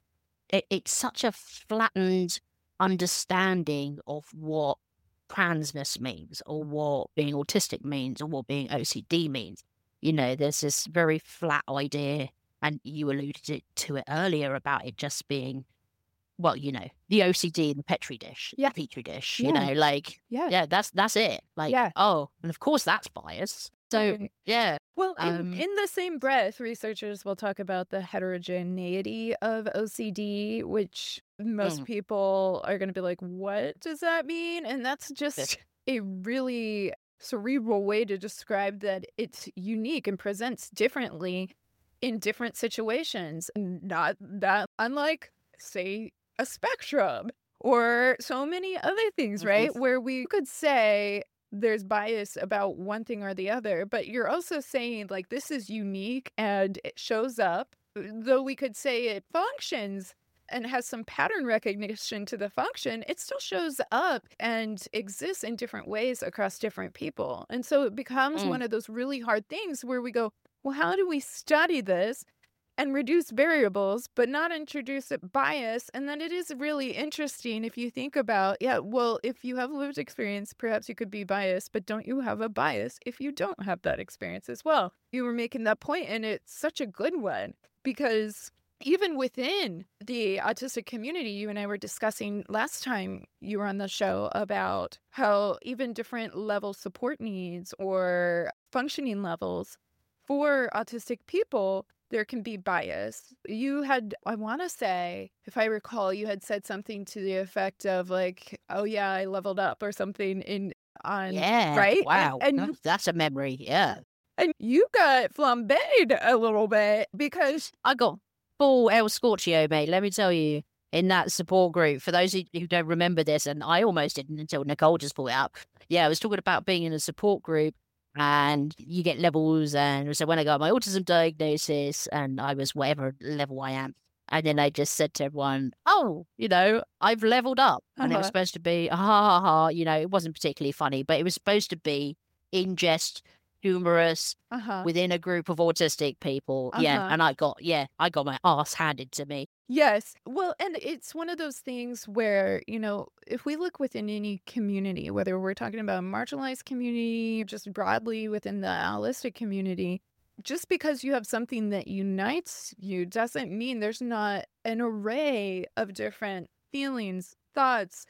it's such a flattened understanding of what transness means, or what being autistic means, or what being OCD means. There's this very flat idea, and you alluded to it earlier about it just being, well, the OCD in the Petri dish, Yeah. Petri dish, Yeah. yeah, that's it. Yeah. Oh, and of course that's bias. So, Right. yeah. Well, in the same breath, researchers will talk about the heterogeneity of OCD, which most Mm, people are going to be like, what does that mean? And that's just a really cerebral way to describe that it's unique and presents differently in different situations. Not that unlike, say, a spectrum or so many other things, right? mhm, Where we could say, there's bias about one thing or the other, but you're also saying like this is unique and it shows up, though we could say it functions and has some pattern recognition to the function, it still shows up and exists in different ways across different people. And so it becomes mm, one of those really hard things where we go, well, how do we study this and reduce variables, but not introduce a bias? And then it is really interesting if you think about, yeah, well, if you have lived experience, perhaps you could be biased, but don't you have a bias if you don't have that experience as well? You were making that point, and it's such a good one because even within the autistic community, you and I were discussing last time you were on the show about how even different level support needs or functioning levels for autistic people, there can be bias. You had, I want to say, if I recall, you had said something to the effect of like, "Oh yeah, I leveled up" or something in on yeah. right, Wow. That's a memory. Yeah. and you got flambéed a little bit because I got full El Scorchio, mate. Let me tell you, in that support group. For those who don't remember this, and I almost didn't until Nicole just brought it up. Yeah, I was talking about being in a support group, and you get levels. And so when I got my autism diagnosis, and I was whatever level I am, and then I just said to everyone, "Oh, I've leveled up," and it was supposed to be ha ha ha. It wasn't particularly funny, but it was supposed to be in jest, humorous uh-huh, within a group of autistic people. Yeah. uh-huh. And I got my ass handed to me. Yes. Well, and it's one of those things where, if we look within any community, whether we're talking about a marginalized community, just broadly within the allistic community, just because you have something that unites you doesn't mean there's not an array of different feelings, thoughts,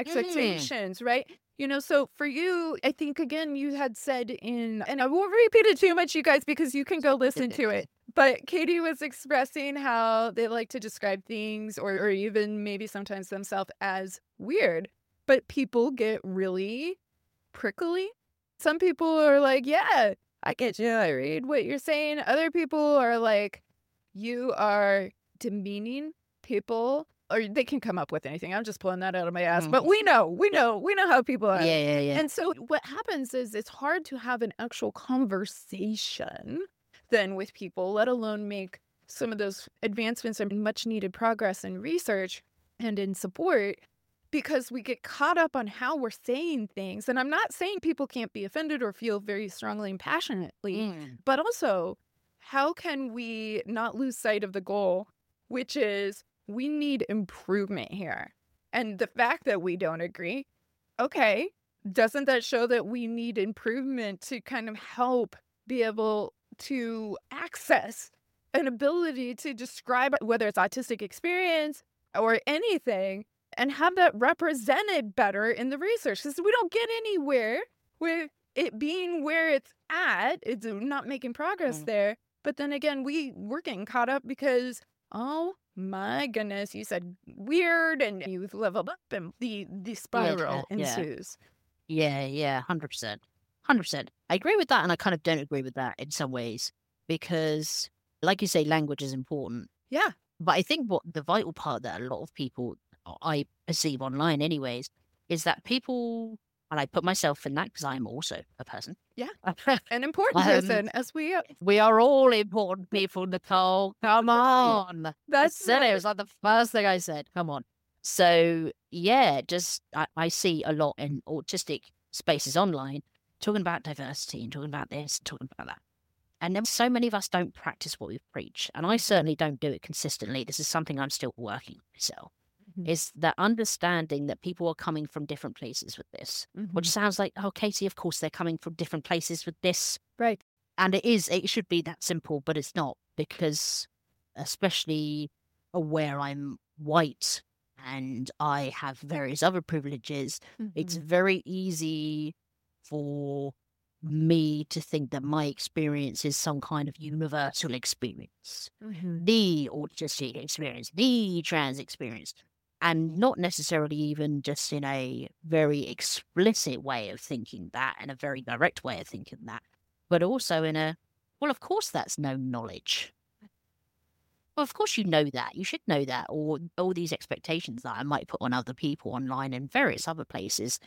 Mm. expectations, right? So for you, I think again, you had said and I won't repeat it too much, you guys, because you can go listen to it. But Katie was expressing how they like to describe things or even maybe sometimes themselves as weird. But people get really prickly. Some people are like, yeah, I get you. I read what you're saying. Other people are like, you are demeaning people, or they can come up with anything. I'm just pulling that out of my ass. Mm. But we know how people are. Yeah, yeah, yeah. And so what happens is it's hard to have an actual conversation then with people, let alone make some of those advancements and much needed progress in research and in support because we get caught up on how we're saying things. And I'm not saying people can't be offended or feel very strongly and passionately, Mm. but also how can we not lose sight of the goal, which is we need improvement here. And the fact that we don't agree, okay, doesn't that show that we need improvement to kind of help be able to access an ability to describe whether it's autistic experience or anything and have that represented better in the research? Because we don't get anywhere with it being where it's at. It's not making progress Mm. there. But then again, we're getting caught up because, oh my goodness, you said weird and you've leveled up and the Yeah, spiral yeah. ensues. Yeah, yeah, 100%. 100%. I agree with that, and I kind of don't agree with that in some ways because, like you say, language is important. Yeah. But I think what the vital part that a lot of people, I perceive online anyways, is that people, and I put myself in that because I'm also a person. Yeah. An important person as We are all important people, Nicole. Come on. I that's said it. It was like the first thing I said. Come on. So, yeah, just I see a lot in autistic spaces online talking about diversity and talking about this, talking about that. And then so many of us don't practice what we preach. And I certainly don't do it consistently. This is something I'm still working myself. Is that understanding that people are coming from different places with this, which sounds like, oh, Katie, of course they're coming from different places with this. Right. And it should be that simple, but it's not, because especially where I'm white and I have various other privileges, it's very easy for me to think that my experience is some kind of universal experience, the autistic experience, the trans experience, and not necessarily even just in a very explicit way of thinking that and a very direct way of thinking that, but also in a, well, of course that's known knowledge. Well, of course you know that. You should know that. Or all these expectations that I might put on other people online and various other places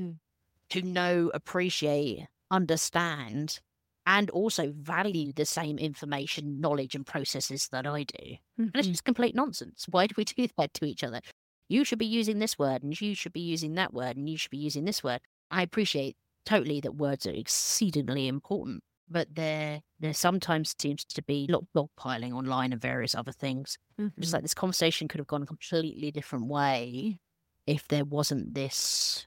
to know, appreciate, understand, and also value the same information, knowledge, and processes that I do. And it's just complete nonsense. Why do we do that to each other? You should be using this word, and you should be using that word, and you should be using this word. I appreciate totally that words are exceedingly important, but there sometimes seems to be a lot of dogpiling online and various other things. Just like this conversation could have gone a completely different way if there wasn't this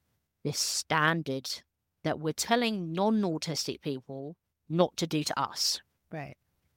standard that we're telling non-autistic people not to do to us. Right.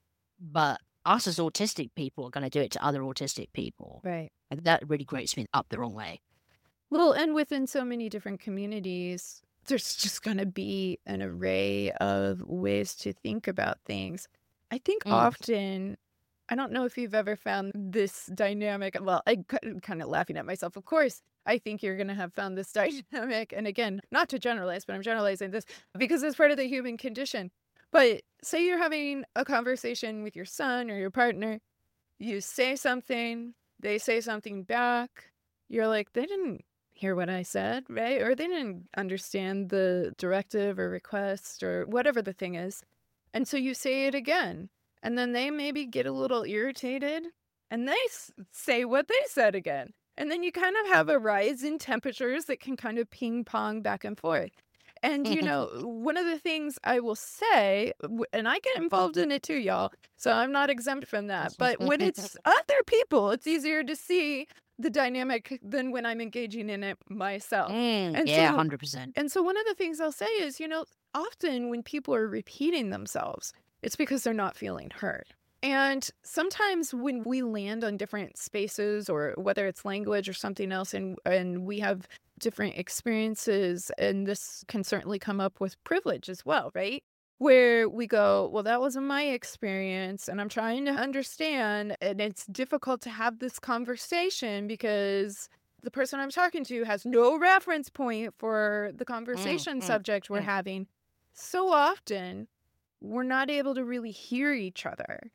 But us as autistic people are going to do it to other autistic people. Right. And that really grates me up the wrong way. Well, and within so many different communities, there's just going to be an array of ways to think about things. I think often, I don't know if you've ever found this dynamic. Well, I'm kind of laughing at myself. Of course, I think you're going to have found this dynamic. And again, not to generalize, but I'm generalizing this because it's part of the human condition. But say you're having a conversation with your son or your partner. You say something, they say something back. You're like, they didn't hear what I said, right? Or they didn't understand the directive or request or whatever the thing is. And so you say it again. And then they maybe get a little irritated and they say what they said again. And then you kind of have a rise in temperatures that can kind of ping pong back and forth. And, you know, one of the things I will say, and I get involved in it too, y'all, so I'm not exempt from that. But when it's other people, it's easier to see the dynamic than when I'm engaging in it myself. And yeah, so, 100%. And so one of the things I'll say is, you know, often when people are repeating themselves, it's because they're not feeling heard. And sometimes when we land on different spaces, or whether it's language or something else, and we have different experiences, and this can certainly come up with privilege as well, right? Where we go, well, that wasn't my experience, and I'm trying to understand, and it's difficult to have this conversation because the person I'm talking to has no reference point for the conversation subject we're having. So often, we're not able to really hear each other.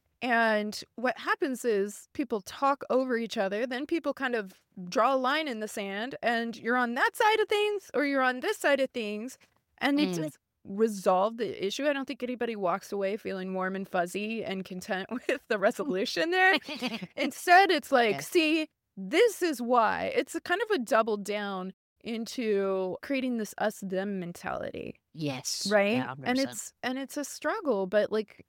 And what happens is people talk over each other, then people kind of draw a line in the sand, and you're on that side of things or you're on this side of things, and it doesn't resolve the issue. I don't think anybody walks away feeling warm and fuzzy and content with the resolution there. Instead, it's like, see, this is why. It's a kind of a double down into creating this us-them mentality. Yes. Right? Yeah, And it's a struggle, but like,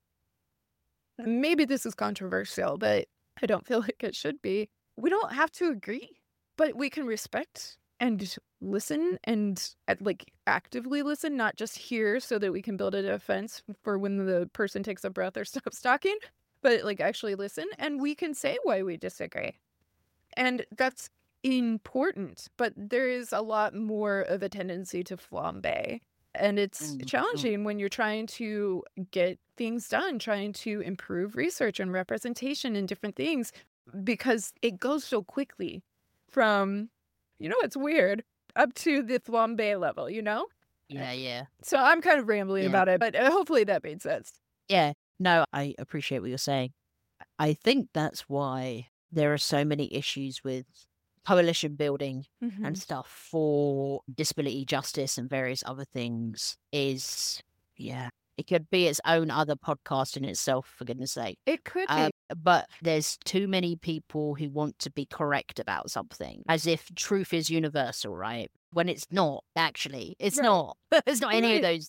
maybe this is controversial, but I don't feel like it should be. We don't have to agree, but we can respect and listen and like actively listen, not just hear so that we can build a defense for when the person takes a breath or stops talking, but like actually listen, and we can say why we disagree. And that's important, but there is a lot more of a tendency to flambe. And it's challenging when you're trying to get things done, trying to improve research and representation and different things, because it goes so quickly from, you know, it's weird, up to the flambe level, you know? Yeah. So I'm kind of rambling about it, but hopefully that made sense. Yeah. No, I appreciate what you're saying. I think that's why there are so many issues with coalition building and stuff for disability justice and various other things is, it could be its own other podcast in itself, for goodness sake. It could be. But there's too many people who want to be correct about something, as if truth is universal, right? When it's not, actually. It's not. It's not any of those things.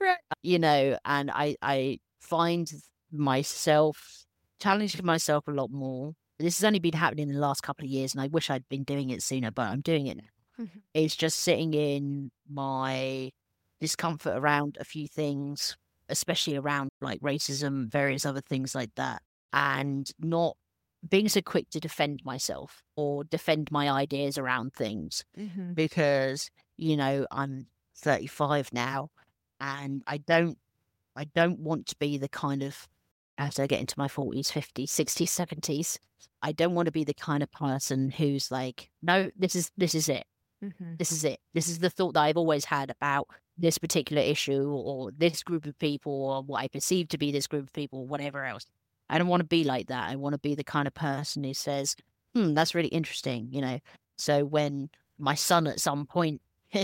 Right. And I find myself challenging myself a lot more. This has only been happening in the last couple of years, and I wish I'd been doing it sooner, but I'm doing it now. Mhm. It's just sitting in my discomfort around a few things, especially around like racism, various other things like that, and not being so quick to defend myself or defend my ideas around things Mhm. because, I'm 35 now and I don't want to be the kind of, as I get into my 40s, 50s, 60s, 70s, I don't want to be the kind of person who's like, no, this is it. Mhm. This is it. This is the thought that I've always had about this particular issue or this group of people or what I perceive to be this group of people or whatever else. I don't want to be like that. I want to be the kind of person who says, that's really interesting. So when my son at some point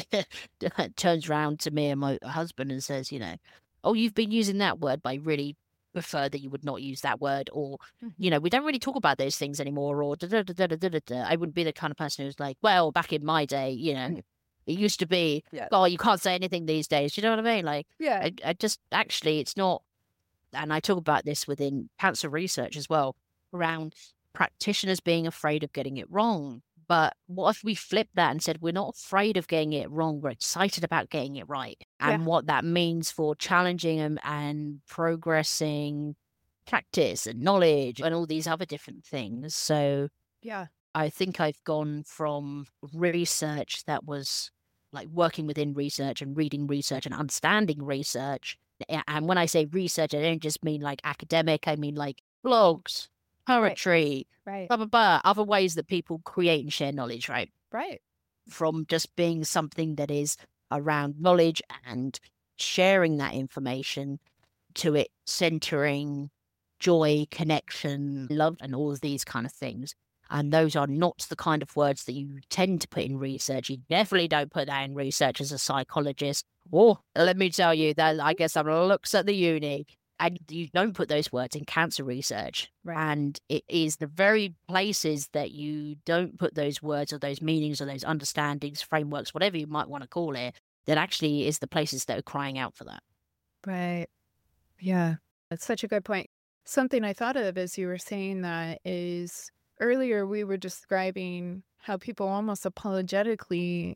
turns around to me and my husband and says, oh, you've been using that word, but I really prefer that you would not use that word, or Mhm. we don't really talk about those things anymore, or da da da da da da da. Da. I wouldn't be the kind of person who's like, well, back in my day, it used to be, Yeah. oh, you can't say anything these days. You know what I mean? Like, Yeah. I just actually, it's not. And I talk about this within cancer research as well, around practitioners being afraid of getting it wrong. But what if we flipped that and said, we're not afraid of getting it wrong, we're excited about getting it right, Yeah. and what that means for challenging and progressing practice and knowledge and all these other different things. So Yeah. I think I've gone from research that was like working within research and reading research and understanding research. And when I say research, I don't just mean like academic, I mean like blogs, Right. poetry, Right. blah, blah, blah, other ways that people create and share knowledge, right? Right. From just being something that is around knowledge and sharing that information to it centering joy, connection, love, and all of these kind of things. And those are not the kind of words that you tend to put in research. You definitely don't put that in research as a psychologist. Or let me tell you that I guess someone looks at the uni and you don't put those words in cancer research. Right. And it is the very places that you don't put those words or those meanings or those understandings, frameworks, whatever you might want to call it, that actually is the places that are crying out for that. Right. Yeah. That's such a good point. Something I thought of as you were saying that is earlier we were describing how people almost apologetically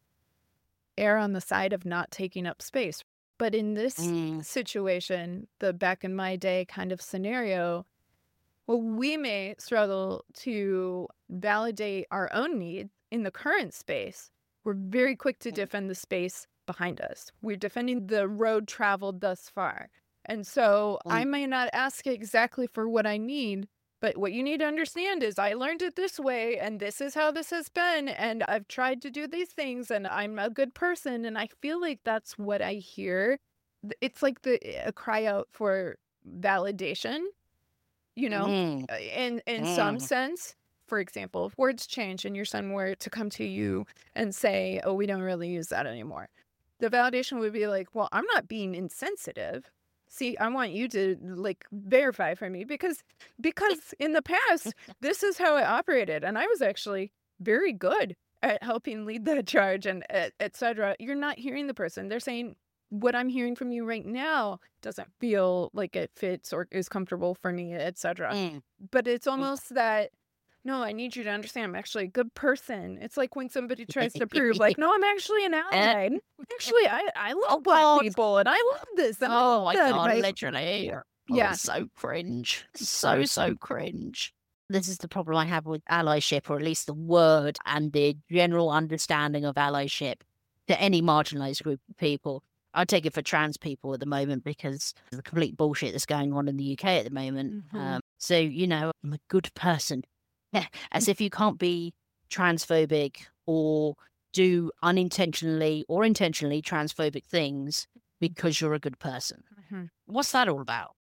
err on the side of not taking up space. But in this Mm, situation, the back in my day kind of scenario, well, we may struggle to validate our own needs in the current space. We're very quick to defend the space behind us. We're defending the road traveled thus far. And so I mm, may not ask exactly for what I need, but what you need to understand is I learned it this way, and this is how this has been. And I've tried to do these things, and I'm a good person. And I feel like that's what I hear. It's like a cry out for validation, you know, mm, in some mm. sense. For example, if words change and your son were to come to you and say, "Oh, we don't really use that anymore," the validation would be like, "Well, I'm not being insensitive. See, I want you to like verify for me because in the past this is how I operated, and I was actually very good at helping lead that charge and etc." You're not hearing the person. They're saying, what I'm hearing from you right now doesn't feel like it fits or is comfortable for me, etc. Mm. But it's almost that, no, I need you to understand I'm actually a good person. It's like when somebody tries to prove, like, no, I'm actually an Eh, ally. Actually, I love oh black God. people and I love this and I Oh love my that, God, right? literally. Oh, Yeah. it's so cringe. So, so cringe. This is the problem I have with allyship, or at least the word and the general understanding of allyship to any marginalized group of people. I take it for trans people at the moment because of the complete bullshit that's going on in the UK at the moment. Hmm. So, I'm a good person. Yeah, as if you can't be transphobic or do unintentionally or intentionally transphobic things because you're a good person. Hmm. What's that all about?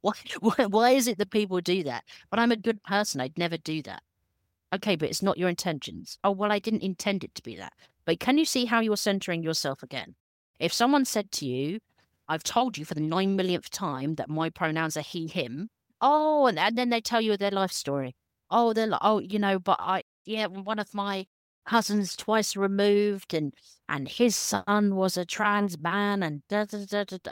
Why is it that people do that? But I'm a good person. I'd never do that. Okay, but it's not your intentions. Oh, well, I didn't intend it to be that. But can you see how you're centering yourself again? If someone said to you, I've told you for the 9 millionth time that my pronouns are he, him. Oh, and then they tell you their life story. Oh, they're like, oh, but yeah, one of my cousins twice removed, and his son was a trans man, and da, da, da, da, da.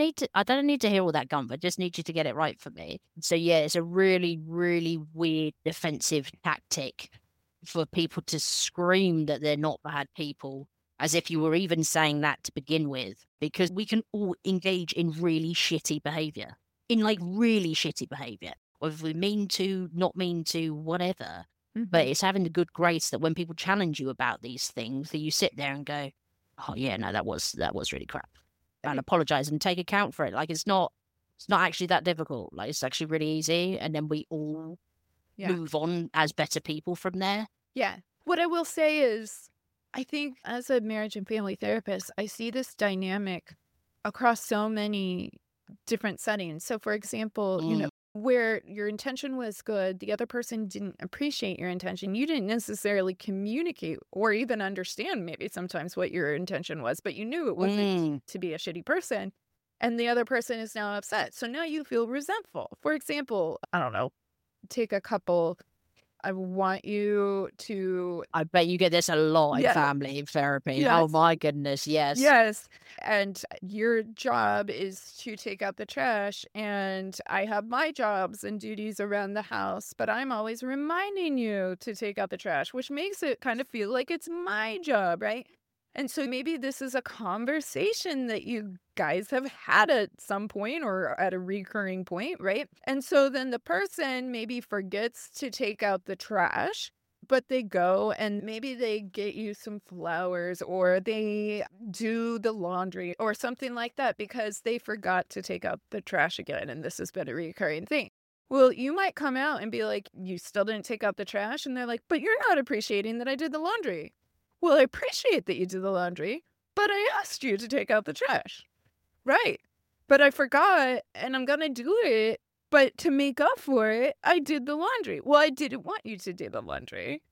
I don't need to hear all that gump. I just need you to get it right for me. So yeah, it's a really, really weird defensive tactic for people to scream that they're not bad people, as if you were even saying that to begin with, because we can all engage in really shitty behavior, in like really shitty behavior, whether we mean to, not mean to, whatever. But it's having the good grace that when people challenge you about these things, that you sit there and go, "Oh yeah, no, that was really crap," and apologize and take account for it. Like it's not actually that difficult. Like it's actually really easy, and then we all move on as better people from there. Yeah. What I will say is, I think as a marriage and family therapist, I see this dynamic across so many different settings. So, for example, where your intention was good, the other person didn't appreciate your intention. You didn't necessarily communicate or even understand maybe sometimes what your intention was, but you knew it wasn't to be a shitty person. And the other person is now upset. So now you feel resentful. For example, I don't know, take a couple. I want you to. I bet you get this a lot in family therapy. Yes. Oh my goodness, yes. Yes. And your job is to take out the trash, and I have my jobs and duties around the house, but I'm always reminding you to take out the trash, which makes it kind of feel like it's my job, right? And so maybe this is a conversation that you guys have had at some point or at a recurring point, right? And so then the person maybe forgets to take out the trash, but they go and maybe they get you some flowers or they do the laundry or something like that because they forgot to take out the trash again. And this has been a recurring thing. Well, you might come out and be like, you still didn't take out the trash. And they're like, but you're not appreciating that I did the laundry. Well, I appreciate that you did the laundry, but I asked you to take out the trash. Right. But I forgot and I'm going to do it. But to make up for it, I did the laundry. Well, I didn't want you to do the laundry,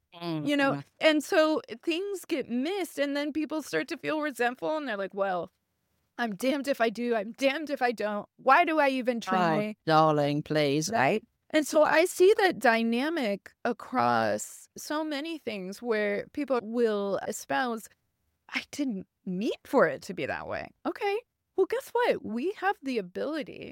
and so things get missed and then people start to feel resentful and they're like, well, I'm damned if I do. I'm damned if I don't. Why do I even try? Oh, darling, please. Right. And so I see that dynamic across so many things where people will espouse, I didn't mean for it to be that way. Okay. Well, guess what? We have the ability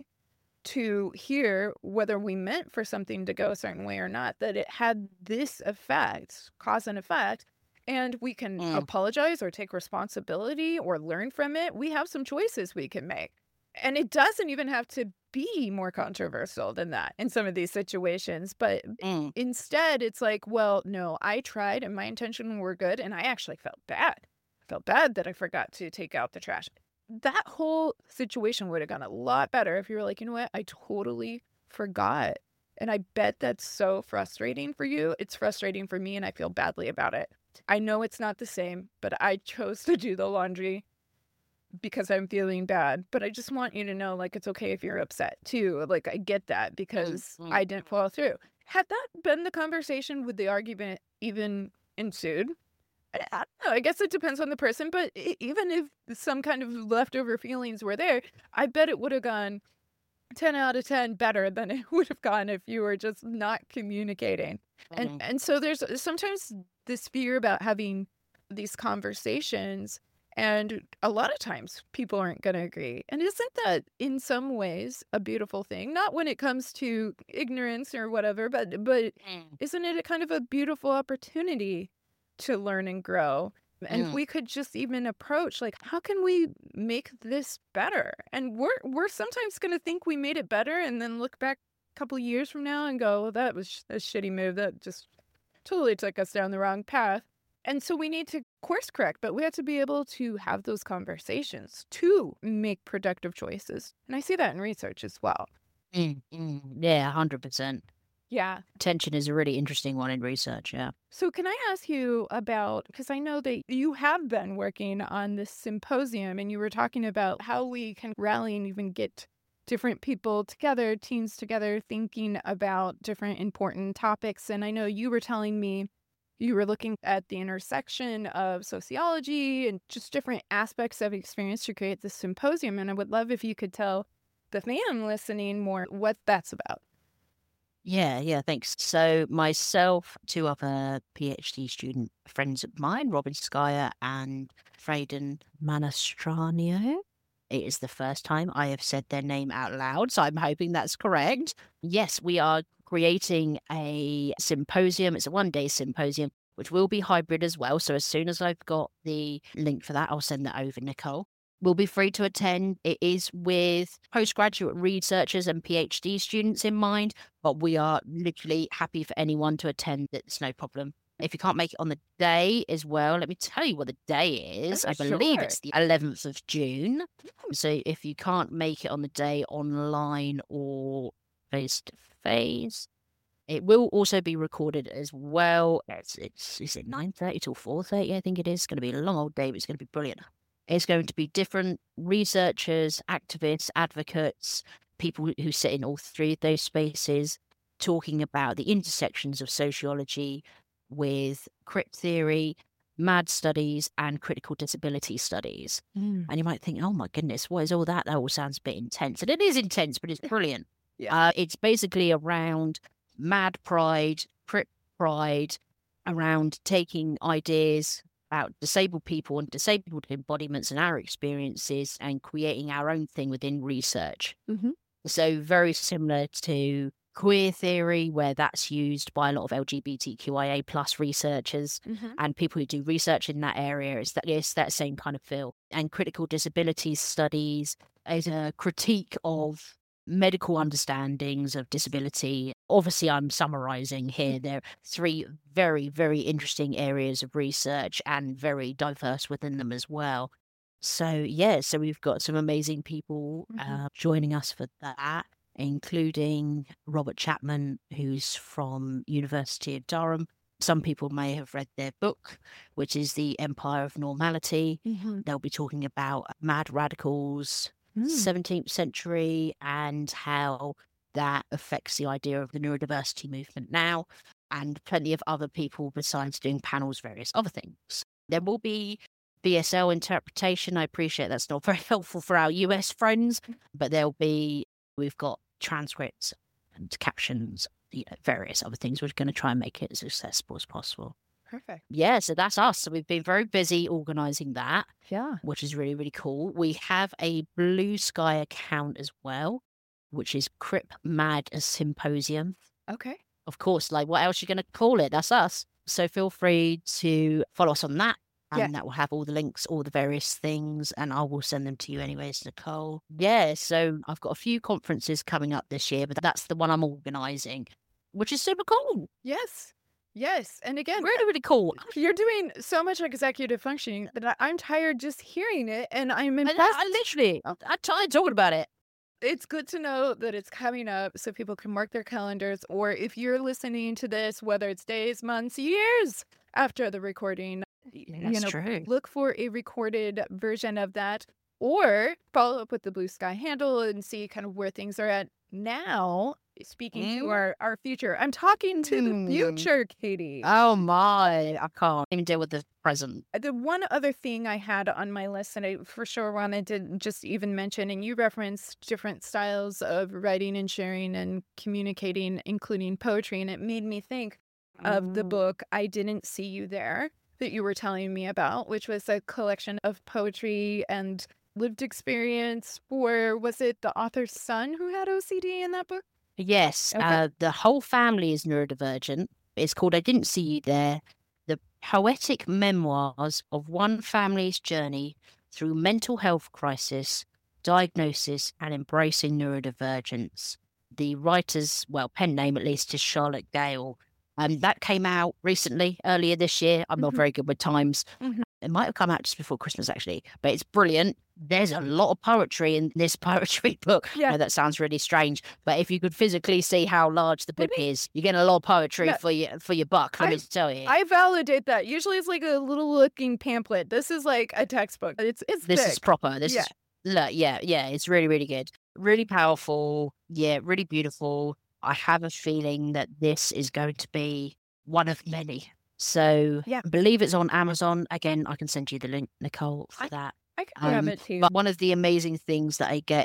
to hear whether we meant for something to go a certain way or not, that it had this effect, cause and effect, and we can apologize or take responsibility or learn from it. We have some choices we can make. And it doesn't even have to be more controversial than that in some of these situations. But instead, it's like, well, no, I tried and my intention were good. And I actually felt bad. I felt bad that I forgot to take out the trash. That whole situation would have gone a lot better if you were like, you know what? I totally forgot. And I bet that's so frustrating for you. It's frustrating for me and I feel badly about it. I know it's not the same, but I chose to do the laundry because I'm feeling bad, but I just want you to know, like, it's okay if you're upset too. Like, I get that because I didn't follow through. Had that been the conversation, would the argument even ensued? I don't know. I guess it depends on the person, but even if some kind of leftover feelings were there, I bet it would have gone 10 out of 10 better than it would have gone if you were just not communicating. And so there's sometimes this fear about having these conversations. And a lot of times people aren't going to agree. And isn't that in some ways a beautiful thing? Not when it comes to ignorance or whatever, but isn't it a kind of a beautiful opportunity to learn and grow? And we could just even approach like, how can we make this better? And we're sometimes going to think we made it better and then look back a couple years from now and go, well, that was a shitty move. That just totally took us down the wrong path. And so we need to course correct, but we have to be able to have those conversations to make productive choices. And I see that in research as well. Yeah, 100%. Yeah. Tension is a really interesting one in research, yeah. So can I ask you about, because I know that you have been working on this symposium and you were talking about how we can rally and even get different people together, teams together, thinking about different important topics. And I know you were telling me you were looking at the intersection of sociology and just different aspects of experience to create this symposium. And I would love if you could tell the fan listening more what that's about. Yeah, thanks. So myself, two other PhD student friends of mine, Robin Skyer and Freyden Manastranio. It is the first time I have said their name out loud, so I'm hoping that's correct. Yes, we are creating a symposium. It's a one-day symposium, which will be hybrid as well. So as soon as I've got the link for that, I'll send that over, Nicole. Will be free to attend. It is with postgraduate researchers and PhD students in mind, but we are literally happy for anyone to attend. It's no problem. If you can't make it on the day as well, let me tell you what the day is. Oh, I believe sure. it's the 11th of June. So if you can't make it on the day online or face to face, it will also be recorded as well. Is it 9:30 till 4:30? I think it is. It's going to be a long old day, but it's going to be brilliant. It's going to be different researchers, activists, advocates, people who sit in all three of those spaces, talking about the intersections of sociology with crypt theory, MAD studies, and critical disability studies. And you might think, oh my goodness, what is all that? That all sounds a bit intense. And it is intense, but it's brilliant. Yeah. It's basically around MAD pride, crypt pride, around taking ideas about disabled people and disabled embodiments and our experiences and creating our own thing within research. Mhm. So very similar to queer theory, where that's used by a lot of LGBTQIA plus researchers and people who do research in that area. It's that same kind of feel. And critical disabilities studies is a critique of medical understandings of disability. Obviously, I'm summarizing here. There are three very, very interesting areas of research and very diverse within them as well. So, so we've got some amazing people joining us for that, including Robert Chapman, who's from University of Durham. Some people may have read their book, which is The Empire of Normality. They'll be talking about mad radicals, 17th century, and how that affects the idea of the neurodiversity movement now, and plenty of other people besides doing panels, various other things. There will be BSL interpretation. I appreciate that's not very helpful for our US friends, but we've got transcripts and captions, various other things. We're going to try and make it as accessible as possible. Perfect. Yeah, so that's us. So we've been very busy organizing that. Yeah. Which is really, really cool. We have a Blue Sky account as well, which is Crip Mad Symposium. Okay. Of course, like what else are you going to call it? That's us. So feel free to follow us on that. And that will have all the links, all the various things, and I will send them to you anyways, Nicole. Yeah, so I've got a few conferences coming up this year, but that's the one I'm organising, which is super cool. Yes. Yes. And again, really, really cool. You're doing so much executive functioning that I'm tired just hearing it, and I'm impressed. I'm tired talking about it. It's good to know that it's coming up so people can mark their calendars, or if you're listening to this, whether it's days, months, years after the recording, True. Look for a recorded version of that, or follow up with the Blue Sky handle and see kind of where things are at now. Speaking to our future, I'm talking to the future, Katie. Oh my, I can't even deal with the present. The one other thing I had on my list, and I for sure wanted to just even mention, and you referenced different styles of writing and sharing and communicating, including poetry, and it made me think of the book I Didn't See You There that you were telling me about, which was a collection of poetry and lived experience for, was it the author's son who had OCD in that book? Yes, Okay. the whole family is neurodivergent. It's called I Didn't See You There, the poetic memoirs of one family's journey through mental health crisis, diagnosis, and embracing neurodivergence. The writer's, pen name at least, is Charlotte Gale. That came out recently, earlier this year. I'm not very good with times. It might have come out just before Christmas, actually, but it's brilliant. There's a lot of poetry in this poetry book. Yeah. That sounds really strange, but if you could physically see how large the book is, you're getting a lot of poetry for your buck, let me tell you. I validate that. Usually it's like a little looking pamphlet. This is like a textbook. It's This thick. is proper. This is, it's really, really good. Really powerful. Yeah, really beautiful. I have a feeling that this is going to be one of many. So I believe it's on Amazon. Again, I can send you the link, Nicole, for that. I can grab it too. But one of the amazing things that I get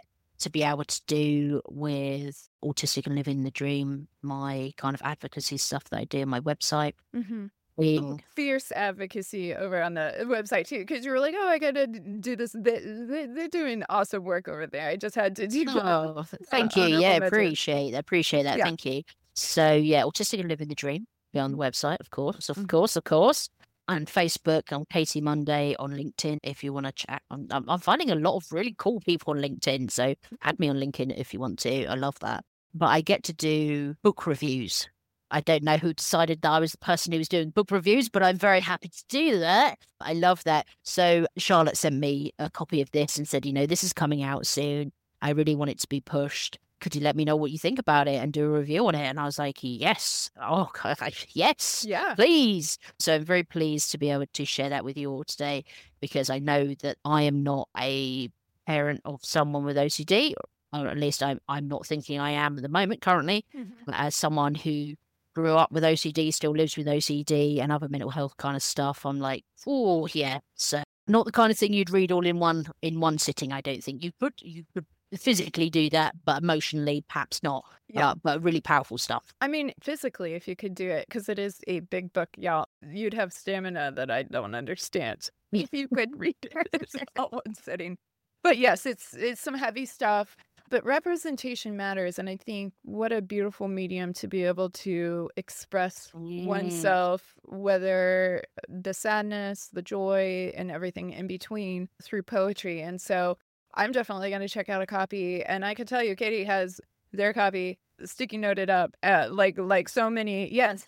to be able to do with Autistic and Living the Dream, my kind of advocacy stuff that I do on my website. Oh, fierce advocacy over on the website too, because you were like, "Oh, I gotta do this." They're doing awesome work over there. I just had to do. Oh, thank you. Yeah, appreciate that. Yeah. Thank you. So yeah, Autistic and Living the Dream. Be on the website, of course. On Facebook, on Katie Monday, on LinkedIn, if you want to chat. I'm finding a lot of really cool people on LinkedIn, so add me on LinkedIn if you want to. I love that. But I get to do book reviews. I don't know who decided that I was the person who was doing book reviews, but I'm very happy to do that. I love that. So Charlotte sent me a copy of this and said, this is coming out soon. I really want it to be pushed. Could you let me know what you think about it and do a review on it? And I was like, yes. Oh, yes. Yeah. Please. So I'm very pleased to be able to share that with you all today, because I know that I am not a parent of someone with OCD, or at least I'm not thinking I am at the moment currently, as someone who grew up with OCD, still lives with OCD and other mental health kind of stuff. I'm like, oh yeah. So not the kind of thing you'd read all in one sitting. I don't think you could physically do that, but emotionally perhaps not. Yeah. But really powerful stuff. I mean, physically, if you could do it, because it is a big book, y'all, you'd have stamina that I don't understand. If you could read it in all one sitting. But yes, it's some heavy stuff. But representation matters, and I think what a beautiful medium to be able to express oneself, whether the sadness, the joy, and everything in between through poetry. And so I'm definitely going to check out a copy, and I can tell you, Katie has their copy sticky noted up, like so many. Yes,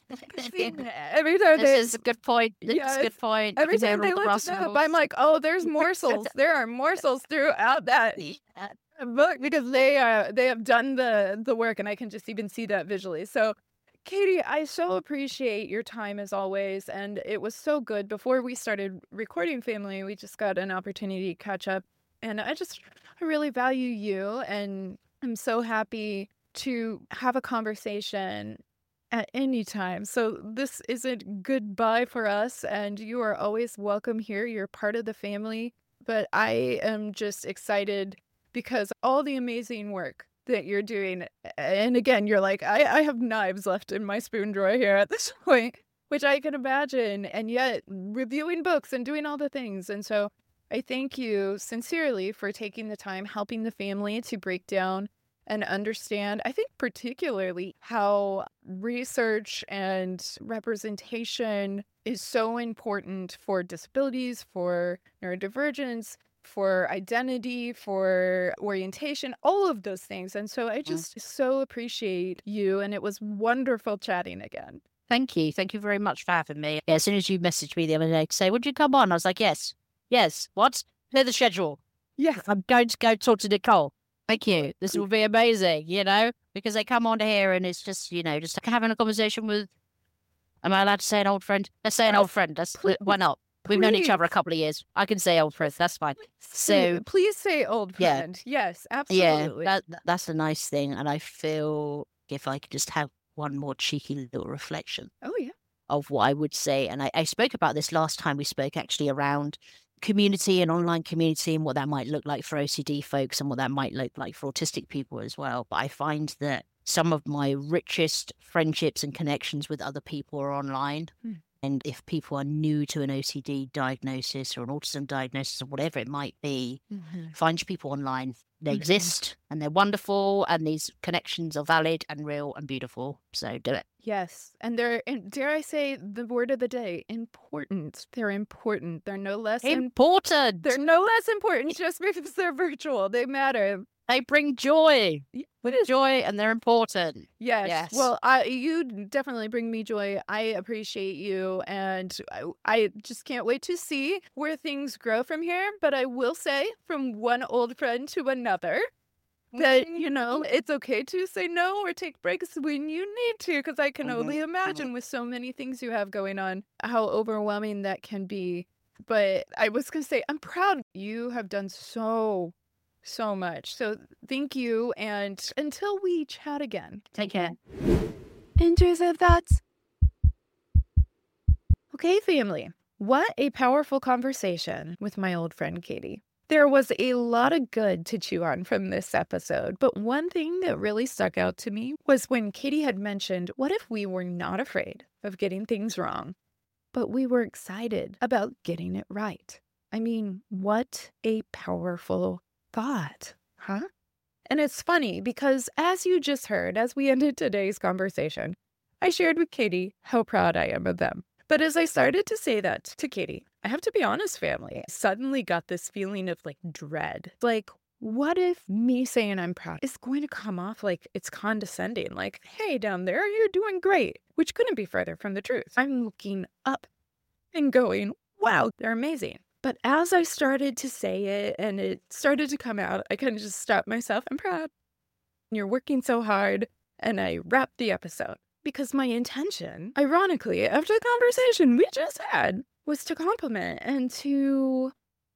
every time this is a good point. Yes, a good point. Every time they lift it up, I'm like, oh, there's morsels. There are morsels throughout that book, because they have done the work, and I can just even see that visually. So Katie, I so appreciate your time as always, and it was so good. Before we started recording Family, we just got an opportunity to catch up, and I really value you, and I'm so happy to have a conversation at any time. So this isn't goodbye for us, and you are always welcome here. You're part of the family, but I am just excited because all the amazing work that you're doing. And again, you're like, I have knives left in my spoon drawer here at this point, which I can imagine. And yet reviewing books and doing all the things. And so I thank you sincerely for taking the time, helping the family to break down and understand, I think particularly how research and representation is so important for disabilities, for neurodivergence, for identity, for orientation, all of those things. And so I just so appreciate you, and it was wonderful chatting again. Thank you. Thank you very much for having me. Yeah, as soon as you messaged me the other day to say, would you come on? I was like, yes. What? Clear the schedule. Yes. I'm going to go talk to Nicole. Thank you. This will be amazing, because they come on here and it's just, just like having a conversation with, am I allowed to say an old friend? Let's say an old friend. Why not? We've known each other a couple of years. I can say old friend. That's fine. So please say old friend. Yeah. Yes, absolutely. Yeah, that's a nice thing. And I feel if I could just have one more cheeky little reflection. Oh, yeah. Of what I would say. And I spoke about this last time we spoke, actually, around community and online community and what that might look like for OCD folks and what that might look like for autistic people as well. But I find that some of my richest friendships and connections with other people are online. And if people are new to an OCD diagnosis or an autism diagnosis or whatever it might be, find people online. They exist and they're wonderful, and these connections are valid and real and beautiful. So do it. Yes. And dare I say the word of the day, important. They're important. They're no less important. They're no less important just because they're virtual. They matter. They bring joy. Joy, and they're important. Yes. Well, you definitely bring me joy. I appreciate you, and I just can't wait to see where things grow from here. But I will say, from one old friend to another, that, it's okay to say no or take breaks when you need to, because I can only imagine with so many things you have going on, how overwhelming that can be. But I was going to say, I'm proud. You have done so much. So thank you. And until we chat again, take care. Intrusive thoughts. Okay, family. What a powerful conversation with my old friend Katie. There was a lot of good to chew on from this episode, but one thing that really stuck out to me was when Katie had mentioned, what if we were not afraid of getting things wrong, but we were excited about getting it right? I mean, what a powerful thought, huh? And it's funny because as you just heard, as we ended today's conversation, I shared with Katie how proud I am of them. But as I started to say that to Katie, I have to be honest, family, I suddenly got this feeling of like dread. Like, what if me saying I'm proud is going to come off like it's condescending? Like, hey, down there, you're doing great, which couldn't be further from the truth. I'm looking up and going, wow, they're amazing. But as I started to say it and it started to come out, I kind of just stopped myself. I'm proud. You're working so hard. And I wrapped the episode because my intention, ironically, after the conversation we just had, was to compliment and to,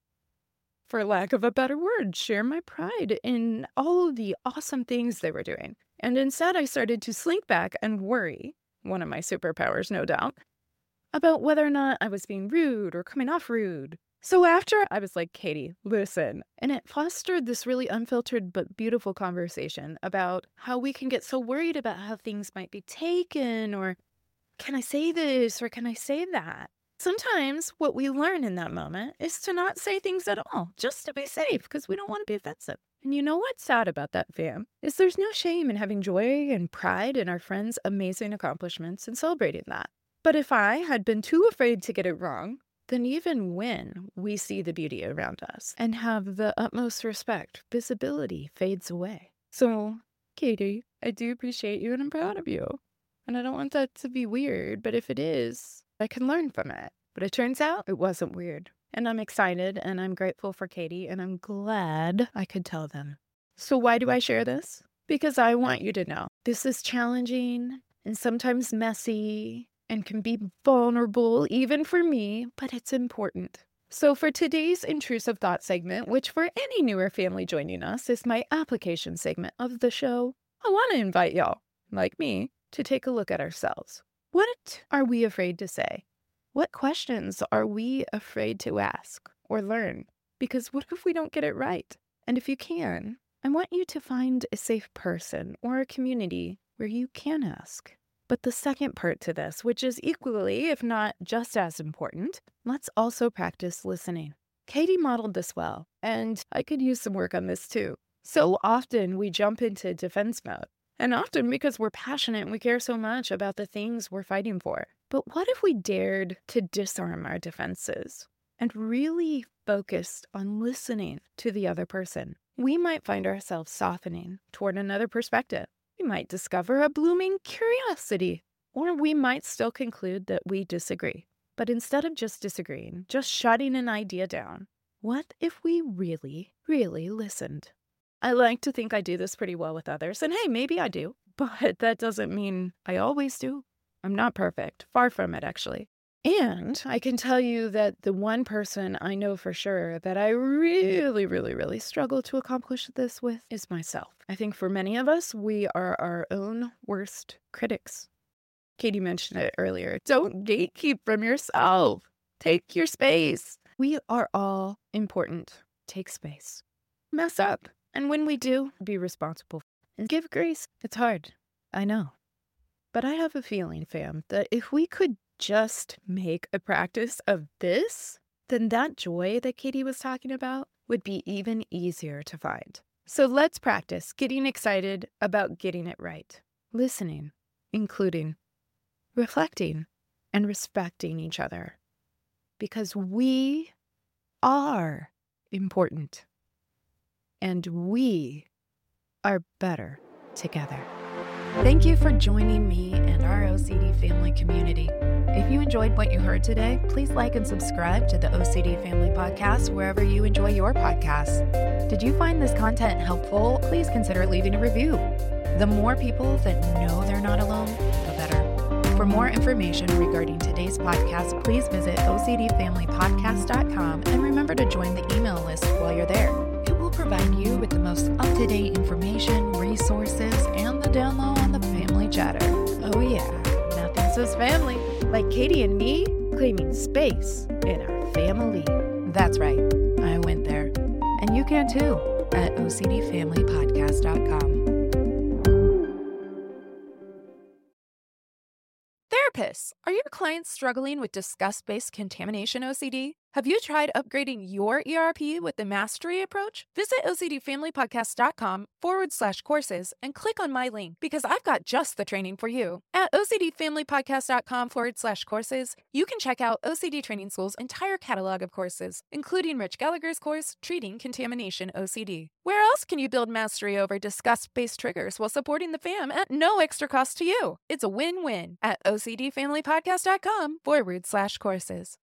for lack of a better word, share my pride in all of the awesome things they were doing. And instead, I started to slink back and worry, one of my superpowers, no doubt, about whether or not I was being rude or coming off rude. So after I was like, Katie, listen. And it fostered this really unfiltered but beautiful conversation about how we can get so worried about how things might be taken, or can I say this or can I say that? Sometimes what we learn in that moment is to not say things at all, just to be safe, because we don't want to be offensive. And you know what's sad about that, fam? Is there's no shame in having joy and pride in our friends' amazing accomplishments and celebrating that. But if I had been too afraid to get it wrong, then even when we see the beauty around us and have the utmost respect, visibility fades away. So, Katie, I do appreciate you and I'm proud of you. And I don't want that to be weird, but if it is, I can learn from it. But it turns out it wasn't weird. And I'm excited and I'm grateful for Katie and I'm glad I could tell them. So why do I share this? Because I want you to know this is challenging and sometimes messy and can be vulnerable even for me, but it's important. So for today's intrusive thought segment, which for any newer family joining us is my application segment of the show, I want to invite y'all, like me, to take a look at ourselves. What are we afraid to say? What questions are we afraid to ask or learn? Because what if we don't get it right? And if you can, I want you to find a safe person or a community where you can ask. But the second part to this, which is equally, if not just as important, let's also practice listening. Katie modeled this well, and I could use some work on this too. So often we jump into defense mode, and often because we're passionate and we care so much about the things we're fighting for. But what if we dared to disarm our defenses and really focused on listening to the other person? We might find ourselves softening toward another perspective. We might discover a blooming curiosity, or we might still conclude that we disagree. But instead of just disagreeing, just shutting an idea down, what if we really, really listened? I like to think I do this pretty well with others, and hey, maybe I do, but that doesn't mean I always do. I'm not perfect, far from it, actually. And I can tell you that the one person I know for sure that I really, really, really struggle to accomplish this with is myself. I think for many of us, we are our own worst critics. Katie mentioned it earlier. Don't gatekeep from yourself. Take your space. We are all important. Take space. Mess up. And when we do, be responsible. And give grace. It's hard. I know. But I have a feeling, fam, that if we could just make a practice of this, then that joy that Katie was talking about would be even easier to find. So let's practice getting excited about getting it right. Listening, including, reflecting, and respecting each other. Because we are important. And we are better together. Thank you for joining me and our OCD family community. If you enjoyed what you heard today, please like and subscribe to the OCD Family Podcast wherever you enjoy your podcasts. Did you find this content helpful? Please consider leaving a review. The more people that know they're not alone, the better. For more information regarding today's podcast, please visit OCDFamilyPodcast.com and remember to join the email list while you're there. It will provide you with the most up-to-date information, resources, and the down low on the family chatter. Oh yeah, nothing says family like Katie and me claiming space in our family. That's right, I went there. you can too at OCDFamilyPodcast.com. Therapists, are your clients struggling with disgust-based contamination OCD? Have you tried upgrading your ERP with the Mastery approach? Visit OCDFamilyPodcast.com/courses and click on my link because I've got just the training for you. At OCDFamilyPodcast.com/courses, you can check out OCD Training School's entire catalog of courses, including Rich Gallagher's course, Treating Contamination OCD. Where else can you build mastery over disgust-based triggers while supporting the fam at no extra cost to you? It's a win-win at OCDFamilyPodcast.com/courses.